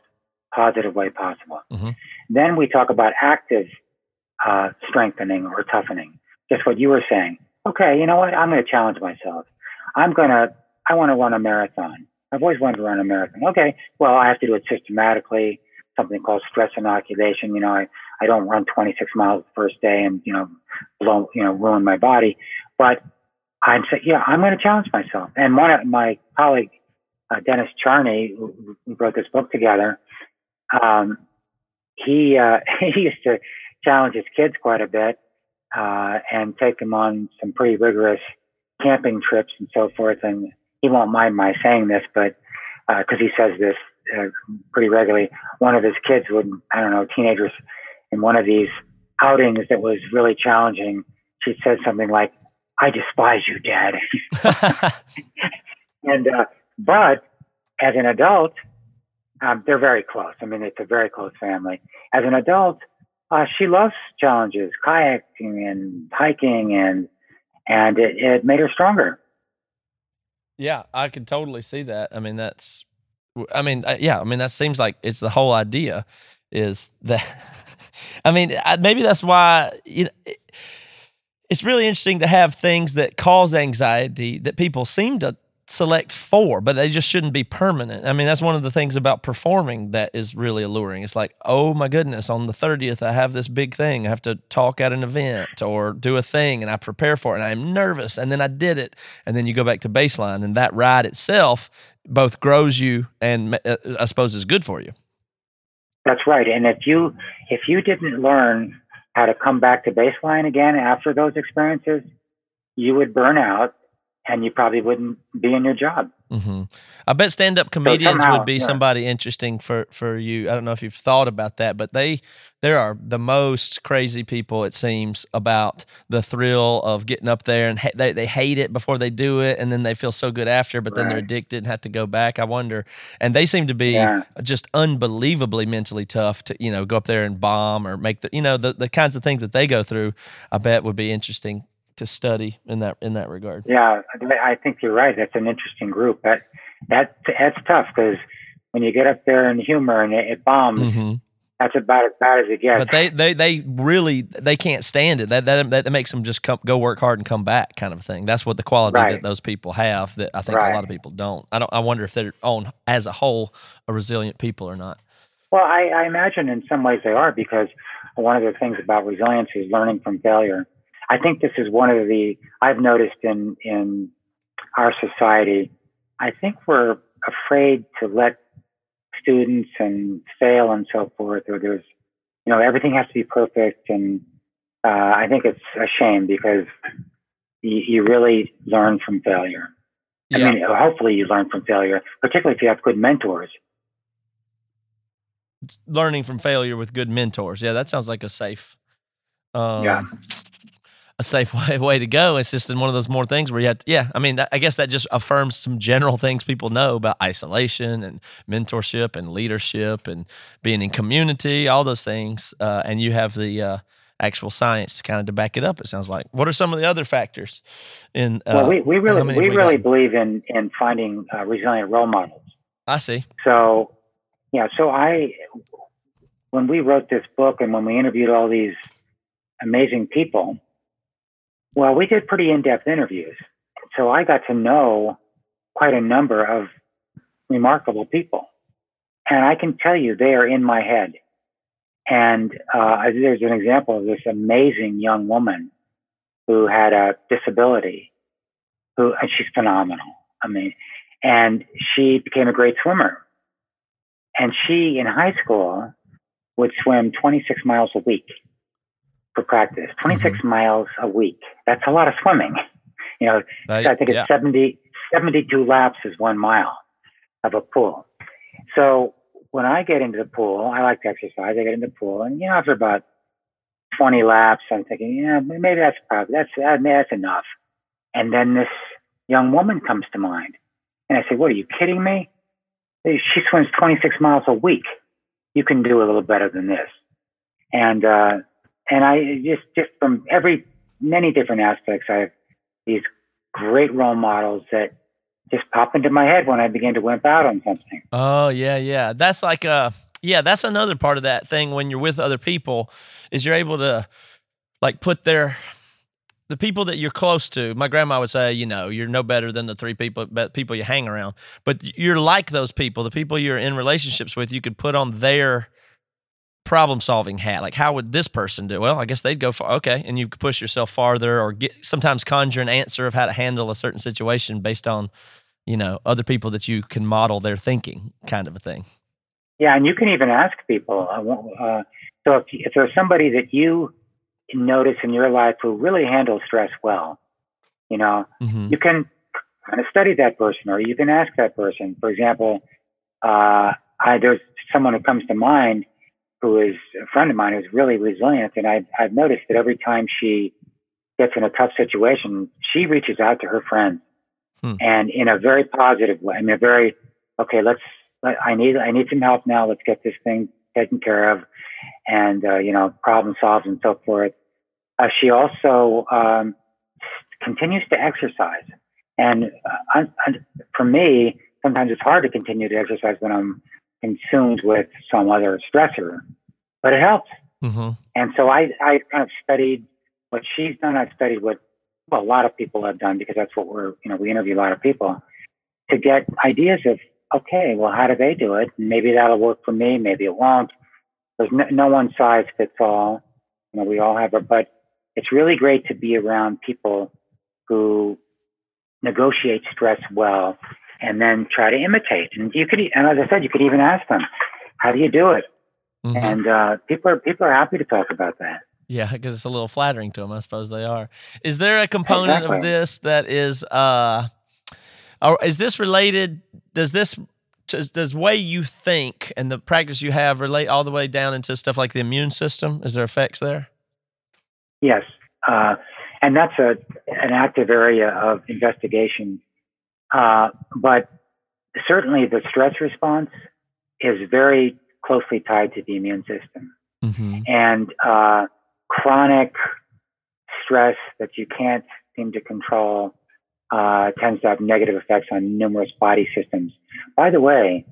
positive way possible. Mm-hmm. Then we talk about active uh, strengthening or toughening. Just what you were saying. Okay, you know what? I'm going to challenge myself. I'm going to, I want to run a marathon. I've always wanted to run a marathon. Okay, well, I have to do it systematically, something called stress inoculation. You know, I, I don't run twenty-six miles the first day and, you know, blow, you know, ruin my body. But I'm saying, yeah, I'm going to challenge myself. And one of my colleague, uh, Dennis Charney, who, who wrote this book together, um, he, uh, he used to challenge his kids quite a bit, uh, and take them on some pretty rigorous camping trips and so forth. And he won't mind my saying this, but, uh, cause he says this, uh, pretty regularly. One of his kids would, I don't know, teenagers in one of these outings that was really challenging, she said something like, "I despise you, Dad." and, uh, but as an adult, um, they're very close. I mean, it's a very close family. As an adult, uh, she loves challenges, kayaking and hiking, and, and it, it made her stronger. Yeah, I could totally see that. I mean, that's, I mean, uh, yeah, I mean, that seems like it's the whole idea is that, I mean, I, maybe that's why, you know, it, it's really interesting to have things that cause anxiety that people seem to select for, but they just shouldn't be permanent. I mean, that's one of the things about performing that is really alluring. It's like, oh my goodness, on the thirtieth, I have this big thing. I have to talk at an event or do a thing, and I prepare for it, and I'm nervous, and then I did it, and then you go back to baseline, and that ride itself both grows you and uh, I suppose is good for you. That's right. And if you if you didn't learn how to come back to baseline again after those experiences, you would burn out and you probably wouldn't be in your job. Mm-hmm. I bet stand-up comedians somehow, would be yeah. somebody interesting for, for you. I don't know if you've thought about that, but they there are the most crazy people, it seems, about the thrill of getting up there, and ha- they, they hate it before they do it, and then they feel so good after, but then they're Right. addicted and have to go back. I wonder. And they seem to be Yeah. just unbelievably mentally tough to, you know, go up there and bomb or make the, you know, the, the kinds of things that they go through, I bet would be interesting to study in that in that regard. Yeah, I think you're right. That's an interesting group. That that that's tough because when you get up there in humor and it, it bombs, Mm-hmm. that's about as bad as it gets. But they, they, they really they can't stand it. That that that makes them just come, go work hard and come back, kind of thing. That's what the quality Right. that those people have that I think Right. a lot of people don't. I don't. I wonder if they're on as a whole a resilient people or not. Well, I, I imagine in some ways they are, because one of the things about resilience is learning from failure. I think this is one of the, I've noticed in, in our society, I think we're afraid to let students and fail and so forth, or there's, you know, everything has to be perfect. And uh, I think it's a shame, because you, you really learn from failure. I Yeah. mean, hopefully you learn from failure, particularly if you have good mentors. Learning from failure with good mentors. Yeah, that sounds like a safe, um, Yeah. a safe way, way to go. It's just in one of those more things where you have to, yeah, I mean, that, I guess that just affirms some general things people know about isolation and mentorship and leadership and being in community, all those things. Uh, and you have the uh, actual science kind of to back it up, it sounds like. What are some of the other factors in uh, Well, we, we how really many we, have we really got? believe in in finding uh, resilient role models. I see. So, yeah, so I, when we wrote this book and when we interviewed all these amazing people, well, we did pretty in-depth interviews. So I got to know quite a number of remarkable people. And I can tell you, they are in my head. And uh, there's an example of this amazing young woman who had a disability, who, and she's phenomenal. I mean, and she became a great swimmer. And she, in high school, would swim twenty-six miles a week for practice. twenty-six Mm-hmm. miles a week. That's a lot of swimming. You know, Right, I think it's yeah. seventy, seventy-two laps is one mile of a pool. So when I get into the pool, I like to exercise. I get in the pool, and you know, after about twenty laps, I'm thinking, yeah, maybe that's probably that's uh, maybe that's enough. And then this young woman comes to mind, and I say, "What, are you kidding me? She swims twenty-six miles a week. You can do a little better than this." And uh, and I just just from every many different aspects, I have these great role models that just pop into my head when I begin to wimp out on something. Oh yeah, yeah. That's like uh Yeah, that's another part of that thing when you're with other people is you're able to like put their the people that you're close to. My grandma would say, you know, you're no better than the three people but people you hang around. But you're like those people, the people you're in relationships with, you could put on their problem-solving hat. Like, how would this person do? Well, I guess they'd go far. Okay, and you could push yourself farther or get sometimes conjure an answer of how to handle a certain situation based on, you know, other people that you can model their thinking, kind of a thing. Yeah, and you can even ask people. Uh, uh, so if, if there's somebody that you notice in your life who really handles stress well, you know, Mm-hmm. you can kind of study that person, or you can ask that person. For example, uh, I, there's someone who comes to mind who is a friend of mine who's really resilient, and I've, I've noticed that every time she gets in a tough situation, she reaches out to her friends, Hmm. and in a very positive way. I mean, a very okay. Let's. Let, I need. I need some help now. Let's get this thing taken care of, and uh, you know, problem solved and so forth. Uh, she also um, continues to exercise, and uh, I, for me, sometimes it's hard to continue to exercise when I'm consumed with some other stressor, but it helps. Mm-hmm. And so I, I kind of studied what she's done. I've studied what well, a lot of people have done, because that's what we're, you know, we interview a lot of people to get ideas of, okay, well, how do they do it? Maybe that'll work for me. Maybe it won't. There's no, no one size fits all. You know, we all have it, but it's really great to be around people who negotiate stress well and then try to imitate. And you could, and as I said, you could even ask them, how do you do it? Mm-hmm. And uh, people are people are happy to talk about that. Yeah, because it's a little flattering to them. I suppose they are. Is there a component Exactly. of this that is, uh, or is this related? Does this does, does way you think and the practice you have relate all the way down into stuff like the immune system? Is there effects there? Yes, uh, and that's a an active area of investigation. Uh, but certainly, the stress response is very closely tied to the immune system, Mm-hmm. and uh, chronic stress that you can't seem to control uh, tends to have negative effects on numerous body systems. By the way,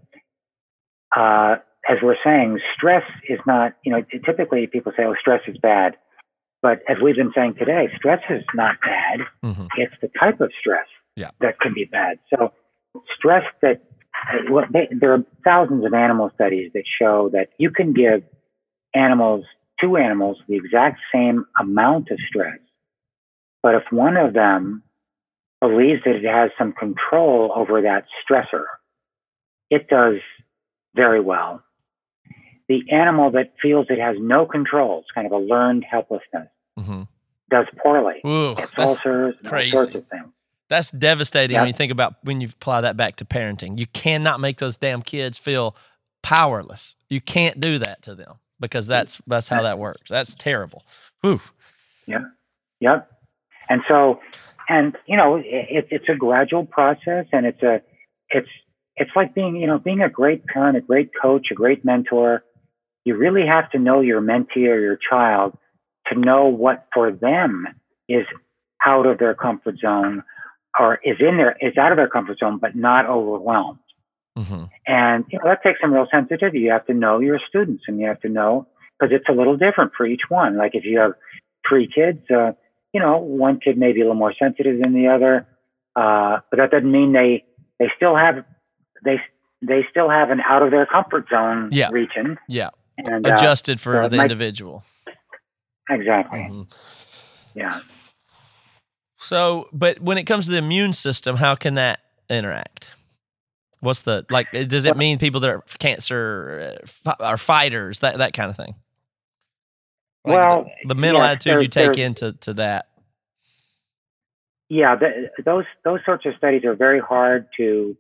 uh, as we're saying, stress is not, you know, typically people say, oh, stress is bad. But as we've been saying today, stress is not bad. Mm-hmm. It's the type of stress Yeah. that can be bad. So stress that, well, they, there are thousands of animal studies that show that you can give animals, two animals, the exact same amount of stress. But if one of them believes that it has some control over that stressor, it does very well. The animal that feels it has no control, it's kind of a learned helplessness, Mm-hmm. does poorly. Ooh, It's that's ulcers and all crazy. sorts of things. That's devastating Yep. when you think about when you apply that back to parenting. You cannot make those damn kids feel powerless. You can't do that to them because that's that's how that works. That's terrible. Whew. Yeah. Yep. And so, and you know, it, it's a gradual process, and it's a, it's, it's like being, you know, being a great parent, a great coach, a great mentor. You really have to know your mentee or your child to know what for them is out of their comfort zone, or is in there, is out of their comfort zone, but not overwhelmed. Mm-hmm. And you know, that takes some real sensitivity. You have to know your students, and you have to know, because it's a little different for each one. Like if you have three kids, uh, you know, one kid may be a little more sensitive than the other, uh, but that doesn't mean they they still have they they still have an out of their comfort zone Yeah. region. Yeah. And uh, Adjusted for so it the might- individual. exactly, Mhm. yeah. So, but when it comes to the immune system, how can that interact? What's the, like, does it mean people that are cancer uh, fi- are fighters, that that kind of thing? Like Well, the, the mental yes, attitude you there's- take there's- into to that. Yeah, th- those those sorts of studies are very hard to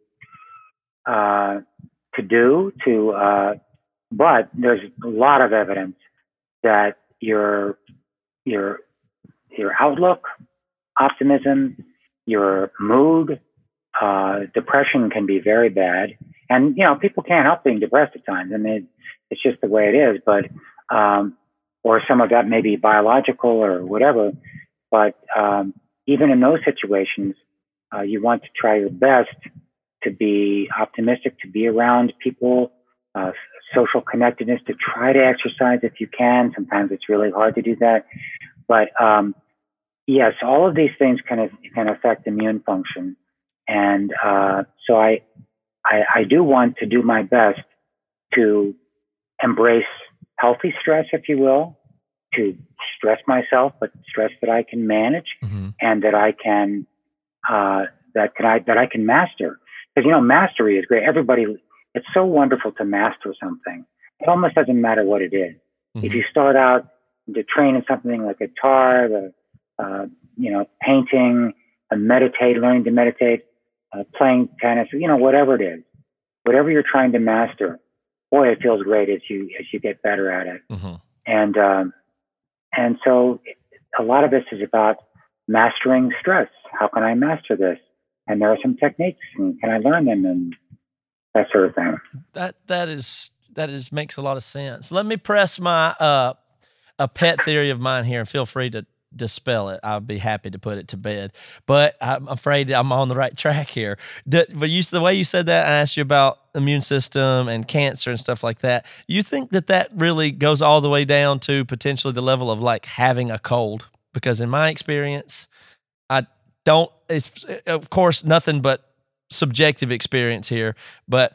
uh, to do. To uh, but there's a lot of evidence that your your your outlook, optimism, your mood, uh, depression can be very bad. And you know, people can't help being depressed at times. I mean, it's just the way it is. But um, or some of that may be biological or whatever. But um, even in those situations, uh, you want to try your best to be optimistic, to be around people uh, social connectedness, to try to exercise if you can. Sometimes it's really hard to do that. But um, yes, all of these things can, can affect immune function. And uh, so I, I, I do want to do my best to embrace healthy stress, if you will, to stress myself, but stress that I can manage mm-hmm. and that I can, uh, that can I, that I can master. Because, you know, mastery is great. Everybody, it's so wonderful to master something. It almost doesn't matter what it is. Mm-hmm. If you start out to train in something like guitar, the, uh, you know, painting, uh, meditate, learning to meditate, uh, playing tennis, you know, whatever it is, whatever you're trying to master, boy, it feels great as you, as you get better at it. Mm-hmm. And, um, and so a lot of this is about mastering stress. How can I master this? And there are some techniques, and can I learn them, and that sort of thing. That that is that is makes a lot of sense. Let me press my uh, a pet theory of mine here, and feel free to dispel it. I'll be happy to put it to bed. But I'm afraid I'm on the right track here. But you, the way you said that, I asked you about immune system and cancer and stuff like that. You think that that really goes all the way down to potentially the level of like having a cold? Because in my experience, I don't, it's of course nothing but subjective experience here, but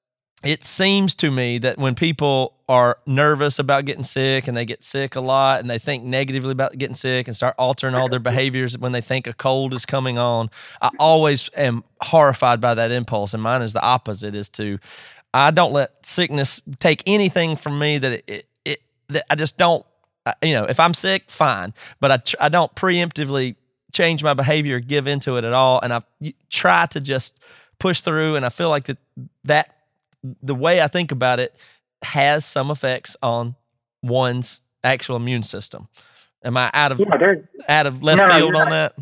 it seems to me that when people are nervous about getting sick and they get sick a lot and they think negatively about getting sick and start altering all their behaviors when they think a cold is coming on, I always am horrified by that impulse. And mine is the opposite, is to, I don't let sickness take anything from me that it, it, it that I just don't, you know, if I'm sick, fine, but I, tr- I don't preemptively change my behavior, give into it at all. And I try to just push through. And I feel like that, that, the way I think about it has some effects on one's actual immune system. Am I out of yeah, out of left no, field no, on that?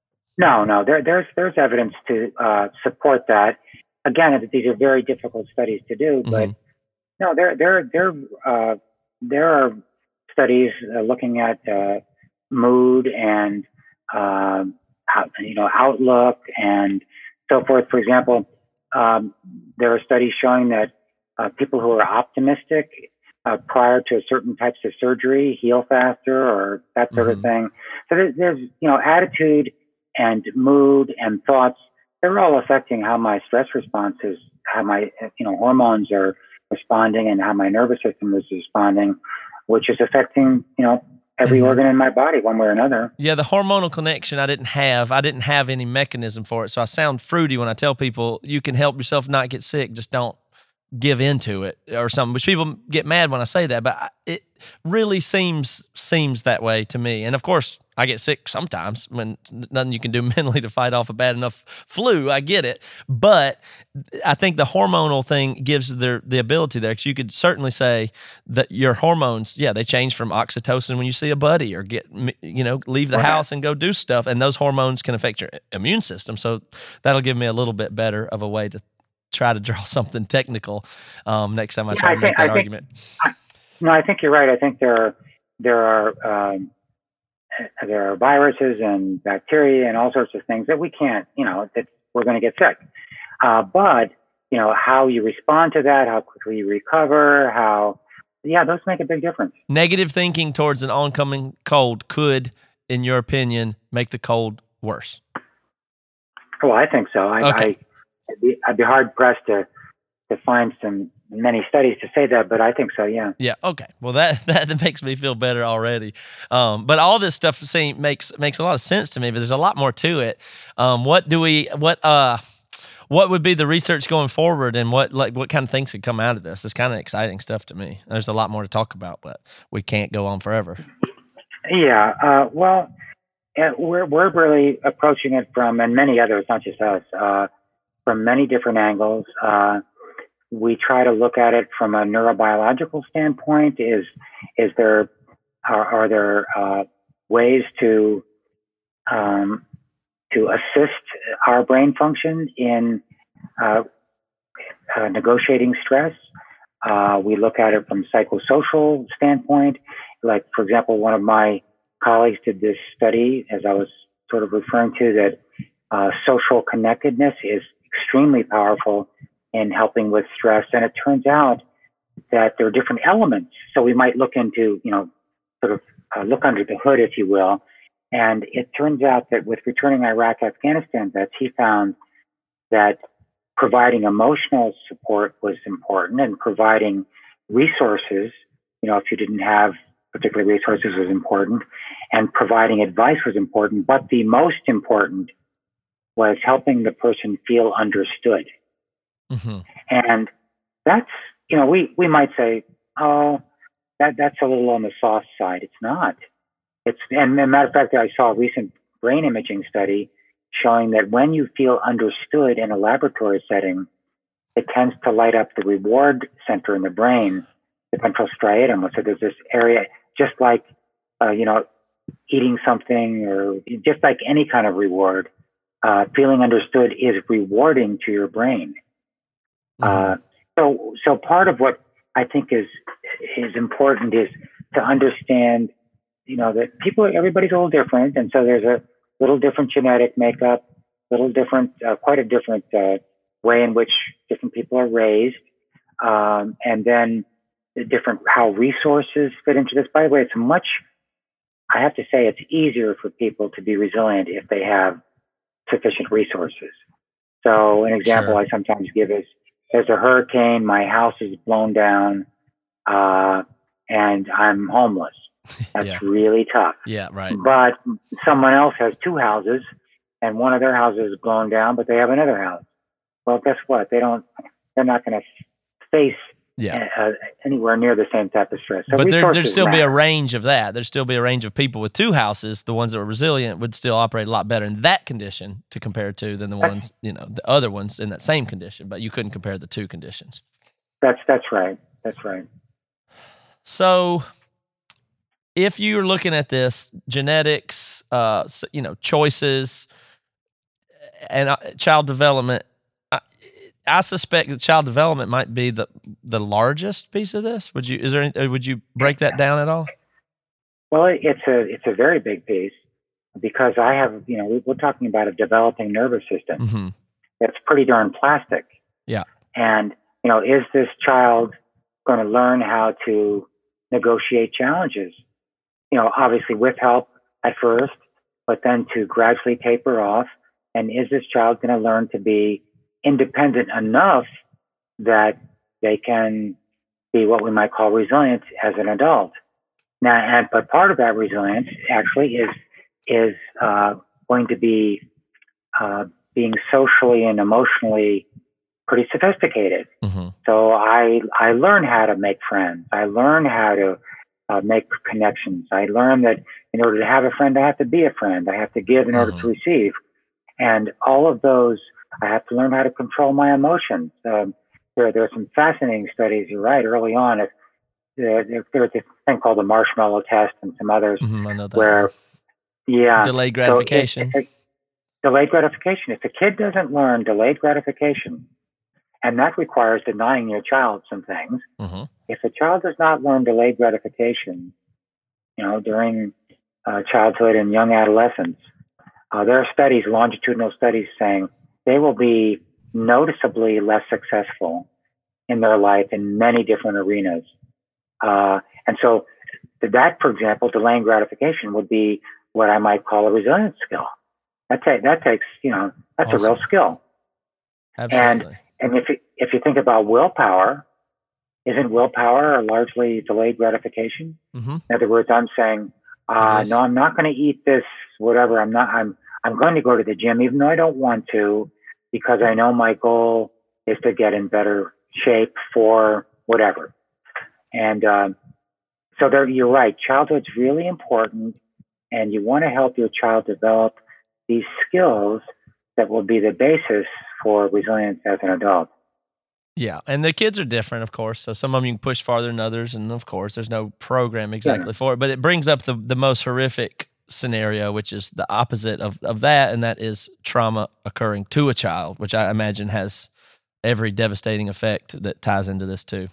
No, no. There, there's there's evidence to uh, support that. Again, these are very difficult studies to do, but mm-hmm. no, there there there uh, there are studies uh, looking at uh, mood and uh, you know outlook and so forth. For example. Um, there are studies showing that uh, people who are optimistic uh, prior to certain types of surgery heal faster, or that sort mm-hmm. of thing. So there's, there's, you know, attitude and mood and thoughts. They're all affecting how my stress response is, how my, you know, hormones are responding, and how my nervous system is responding, which is affecting, you know, every mm-hmm. organ in my body one way or another. Yeah, the hormonal connection I didn't have. I didn't have any mechanism for it. So I sound fruity when I tell people you can help yourself not get sick. Just don't give into it or something. Which people get mad when I say that, but it really seems seems that way to me. And of course, I get sick sometimes when nothing you can do mentally to fight off a bad enough flu. I get it. But I think the hormonal thing gives the, the ability there. Because you could certainly say that your hormones, yeah, they change from oxytocin when you see a buddy or get, you know, leave the right. house and go do stuff. And those hormones can affect your immune system. So that'll give me a little bit better of a way to try to draw something technical um, next time I try yeah, to I make think, that I argument. Think, I, no, I think you're right. I think there are, there are, um, there are viruses and bacteria and all sorts of things that we can't, you know, that we're going to get sick. Uh, but, you know, how you respond to that, how quickly you recover, how, yeah, those make a big difference. Negative thinking towards an oncoming cold could, in your opinion, make the cold worse. Well, I think so. I, okay. I, I'd be, I'd be hard pressed to, to find some many studies to say that, but I think so. Yeah. Yeah. Okay. Well, that, that makes me feel better already. Um, but all this stuff seems, makes, makes a lot of sense to me, but there's a lot more to it. Um, what do we, what, uh, what would be the research going forward, and what, like, what kind of things could come out of this? It's kind of exciting stuff to me. There's a lot more to talk about, but we can't go on forever. Yeah. Uh, well, we're, we're really approaching it from, and many others, not just us, uh, from many different angles. Uh, We try to look at it from a neurobiological standpoint. Is is there are, are there uh, ways to um, to assist our brain function in uh, uh, negotiating stress? Uh, we look at it from psychosocial standpoint. Like, for example, one of my colleagues did this study, as I was sort of referring to, that uh, social connectedness is extremely powerful in helping with stress. And it turns out that there are different elements. So we might look into, you know, sort of uh, look under the hood, if you will. And it turns out that with returning Iraq, Afghanistan vets, he found that providing emotional support was important, and providing resources, you know, if you didn't have particular resources, was important, and providing advice was important. But the most important was helping the person feel understood. Mm-hmm. And that's, you know, we, we might say, oh, that, that's a little on the soft side. It's not. It's, and as a matter of fact, I saw a recent brain imaging study showing that when you feel understood in a laboratory setting, it tends to light up the reward center in the brain, the ventral striatum. So there's this area, just like, uh, you know, eating something, or just like any kind of reward, uh, feeling understood is rewarding to your brain. Mm-hmm. Uh, so, so part of what I think is is important is to understand, you know, that people, everybody's a little different, and so there's a little different genetic makeup, little different, uh, quite a different uh, way in which different people are raised, um, and then the different how resources fit into this. By the way, it's much. I have to say, it's easier for people to be resilient if they have sufficient resources. So, an example Sure. I sometimes give is: there's a hurricane, my house is blown down, uh, and I'm homeless. That's Yeah. really tough. Yeah, right. But someone else has two houses, and one of their houses is blown down, but they have another house. Well, guess what? They don't. They're not going to face Yeah. uh, anywhere near the same type of stress. So But there, there'd resources still be a matter. range of that. There'd still be a range of people with two houses. The ones that were resilient would still operate a lot better in that condition to compare to than the That's- ones, you know, the other ones in that same condition. But you couldn't compare the two conditions. That's that's right. That's right. So if you're looking at this, genetics, uh, s- you know, choices, and uh, child development, I, I suspect that child development might be the the largest piece of this. Would you? Is there? Any, would you break that down at all? Well, it, it's a it's a very big piece, because I have, you know, we, we're talking about a developing nervous system Mm-hmm. that's pretty darn plastic. Yeah. And, you know, is this child going to learn how to negotiate challenges? You know, obviously with help at first, but then to gradually taper off. And is this child going to learn to be independent enough that they can be what we might call resilient as an adult? Now, and, but part of that resilience actually is is uh, going to be uh, being socially and emotionally pretty sophisticated. Mm-hmm. So I I learn how to make friends. I learn how to uh, make connections. I learn that in order to have a friend, I have to be a friend. I have to give in order Mhm. to receive. And all of those, I have to learn how to control my emotions. Um, there, there are some fascinating studies, you're right, early on. If, there, there, there's this thing called the marshmallow test and some others Mm-hmm. I know that. where, yeah. Delayed so if- gratification. if a- delayed gratification. If a kid doesn't learn delayed gratification, and that requires denying your child some things, mm-hmm. if a child does not learn delayed gratification, you know, during uh, childhood and young adolescence, uh, there are studies, longitudinal studies, saying they will be noticeably less successful in their life in many different arenas. Uh, and so that, for example, delaying gratification would be what I might call a resilience skill. That, ta- that takes, you know, that's a real Awesome. skill. Absolutely. And if you, if you think about willpower, isn't willpower largely delayed gratification? mm-hmm. In other words, I'm saying, uh, is. no, I'm not going to eat this, whatever. I'm not, I'm, I'm going to go to the gym, even though I don't want to, because I know my goal is to get in better shape for whatever. And, um, so there, you're right. Childhood's really important, and you want to help your child develop these skills that will be the basis for resilience as an adult. Yeah, and the kids are different, of course. So some of them you can push farther than others, and of course, there's no program exactly Yeah. for it. But it brings up the the most horrific scenario, which is the opposite of, of that, and that is trauma occurring to a child, which I imagine has every devastating effect that ties into this too.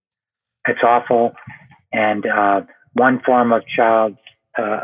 It's awful. And uh, one form of child uh,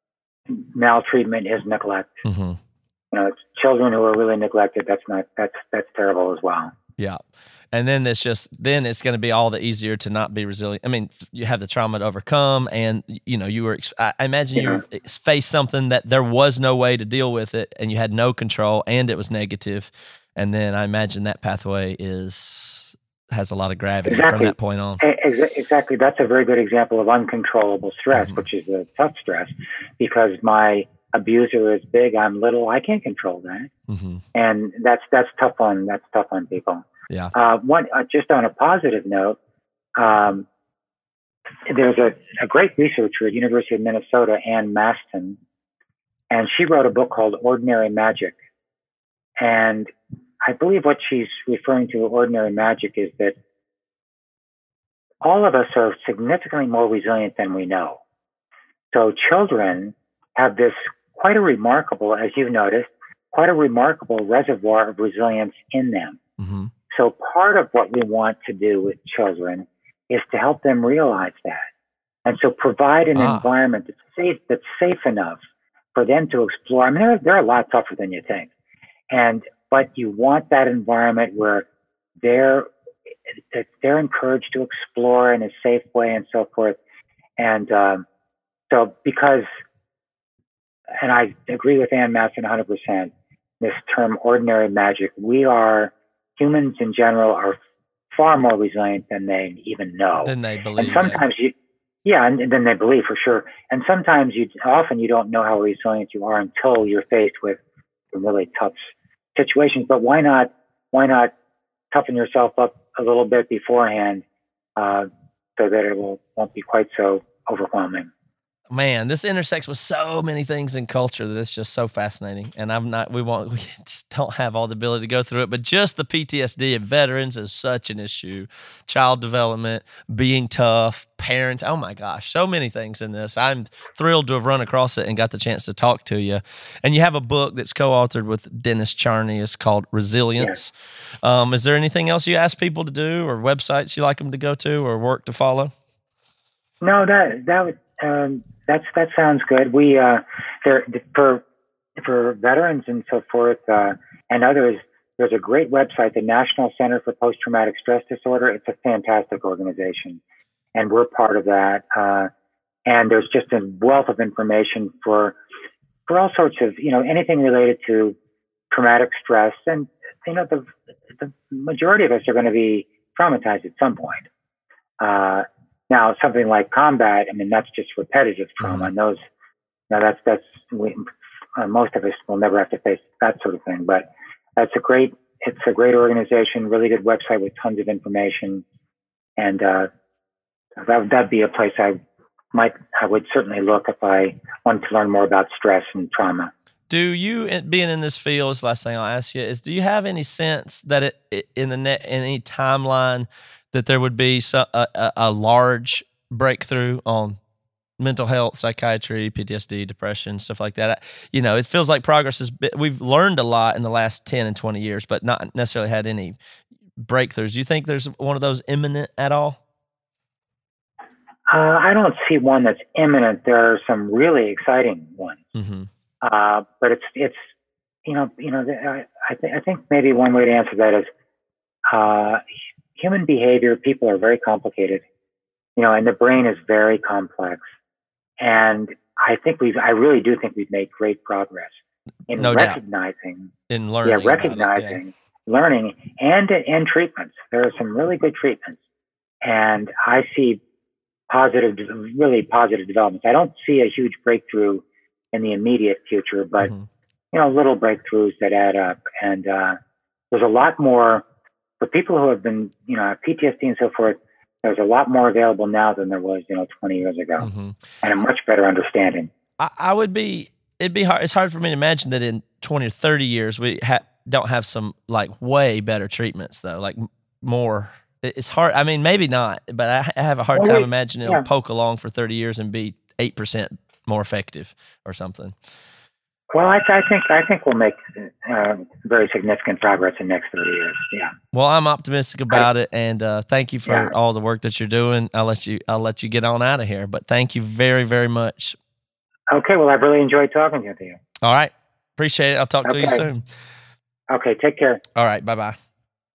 maltreatment is neglect. Mm-hmm. You know, it's children who are really neglected. That's not that's that's terrible as well. Yeah. And then it's just, then it's going to be all the easier to not be resilient. I mean, you have the trauma to overcome, and, you know, you were, I imagine Yeah. you faced something that there was no way to deal with it, and you had no control, and it was negative. And then I imagine that pathway is, has a lot of gravity Exactly. from that point on. Ex- Exactly. That's a very good example of uncontrollable stress, Mhm. which is a tough stress, because my abuser is big, I'm little, I can't control that. Mm-hmm. And that's, that's tough on, that's tough on people. Yeah. Uh, one, uh, just on a positive note, um, there's a, a great researcher at University of Minnesota, Ann Maston, and she wrote a book called Ordinary Magic. And I believe what she's referring to, Ordinary Magic, is that all of us are significantly more resilient than we know. So children have this quite a remarkable, as you've noticed, quite a remarkable reservoir of resilience in them. Mm-hmm. So part of what we want to do with children is to help them realize that. And so provide an Ah. environment that's safe, that's safe enough for them to explore. I mean, they're, they're a lot tougher than you think. And, but you want that environment where they're, that they're encouraged to explore in a safe way and so forth. And, um, so because, and I agree with Ann Maston one hundred percent, this term ordinary magic, we are, humans in general are far more resilient than they even know. Then they believe. And sometimes you, yeah, and, and then they believe for sure. And sometimes you, often you don't know how resilient you are until you're faced with some really tough situations. But why not, why not toughen yourself up a little bit beforehand, uh, so that it will, won't be quite so overwhelming. Man, this intersects with so many things in culture that it's just so fascinating. And I'm not, we won't, we just don't have all the ability to go through it, but just the P T S D of veterans is such an issue. Child development, being tough, parent, oh my gosh, so many things in this. I'm thrilled to have run across it and got the chance to talk to you. And you have a book that's co-authored with Dennis Charney. It's called Resilience. Yes. Um, is there anything else you ask people to do, or websites you like them to go to, or work to follow? No, that, that would, um, That's that sounds good. We uh, there for for veterans and so forth uh, and others. There's a great website, the National Center for Post-Traumatic Stress Disorder. It's a fantastic organization, and we're part of that. Uh, and there's just a wealth of information for for all sorts of, you know, anything related to traumatic stress. And you know, the the majority of us are going to be traumatized at some point. Uh, Now, something like combat, I mean, that's just repetitive trauma. And those, now that's, that's, we, uh, most of us will never have to face that sort of thing. But that's a great, it's a great organization, really good website with tons of information. And uh, that, that'd be a place I might, I would certainly look if I wanted to learn more about stress and trauma. Do you, being in this field, this last thing I'll ask you is, do you have any sense that it, it in the net, in any timeline, that there would be a, a, a large breakthrough on mental health, psychiatry, P T S D, depression, stuff like that? You know, it feels like progress has been, we've learned a lot in the last ten and twenty years, but not necessarily had any breakthroughs. Do you think there's one of those imminent at all? Uh, I don't see one that's imminent. There are some really exciting ones. Mm-hmm. Uh, but it's, it's, you know, you know, I, I, th- I think maybe one way to answer that is, uh, human behavior, people are very complicated, you know, and the brain is very complex. And I think we've, I really do think we've made great progress in no recognizing, doubt. in learning, yeah, recognizing, it, yeah. learning, and and treatments. There are some really good treatments, and I see positive, really positive developments. I don't see a huge breakthrough in the immediate future, but mm-hmm. you know, little breakthroughs that add up. And uh, there's a lot more. For people who have been, you know, P T S D and so forth, there's a lot more available now than there was, you know, twenty years ago, mm-hmm. and a much better understanding. I, I would be, it'd be hard. It's hard for me to imagine that in twenty or thirty years, we ha- don't have some like way better treatments though, like more. It's hard. I mean, maybe not, but I, I have a hard well, time we, imagining it'll yeah. poke along for thirty years and be eight percent more effective or something. Well, I, I think I think we'll make uh, very significant progress in the next thirty years. Yeah. Well, I'm optimistic about I, it, and uh, thank you for yeah. all the work that you're doing. I'll let you I'll let you get on out of here, but thank you very very much. Okay. Well, I've really enjoyed talking to you. All right. Appreciate it. I'll talk okay. to you soon. Okay. Take care. All right. Bye bye.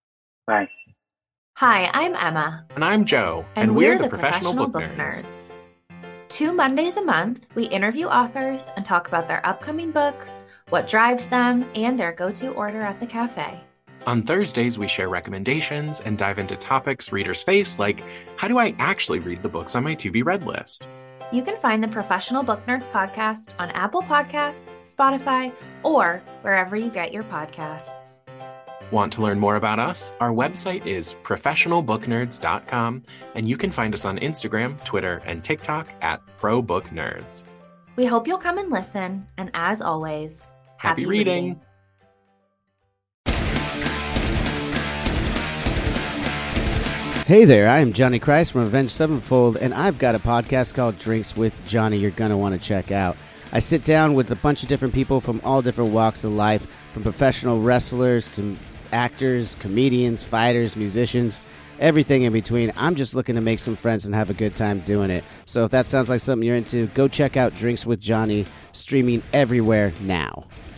Bye. Hi, I'm Emma. And I'm Joe. And, and we're, we're the, the Professional, Professional Book, Book Nerds. Nerds. Two Mondays a month, we interview authors and talk about their upcoming books, what drives them, and their go-to order at the cafe. On Thursdays, we share recommendations and dive into topics readers face, like how do I actually read the books on my to-be-read list? You can find the Professional Book Nerds podcast on Apple Podcasts, Spotify, or wherever you get your podcasts. Want to learn more about us? Our website is professional book nerds dot com, and you can find us on Instagram, Twitter, and TikTok at ProBookNerds. We hope you'll come and listen, and as always, happy, happy reading. reading! Hey there, I am Johnny Christ from Avenged Sevenfold, and I've got a podcast called Drinks with Johnny you're going to want to check out. I sit down with a bunch of different people from all different walks of life, from professional wrestlers to actors, comedians, fighters, musicians, everything in between. I'm just looking to make some friends and have a good time doing it. So if that sounds like something you're into, go check out Drinks with Johnny, streaming everywhere now.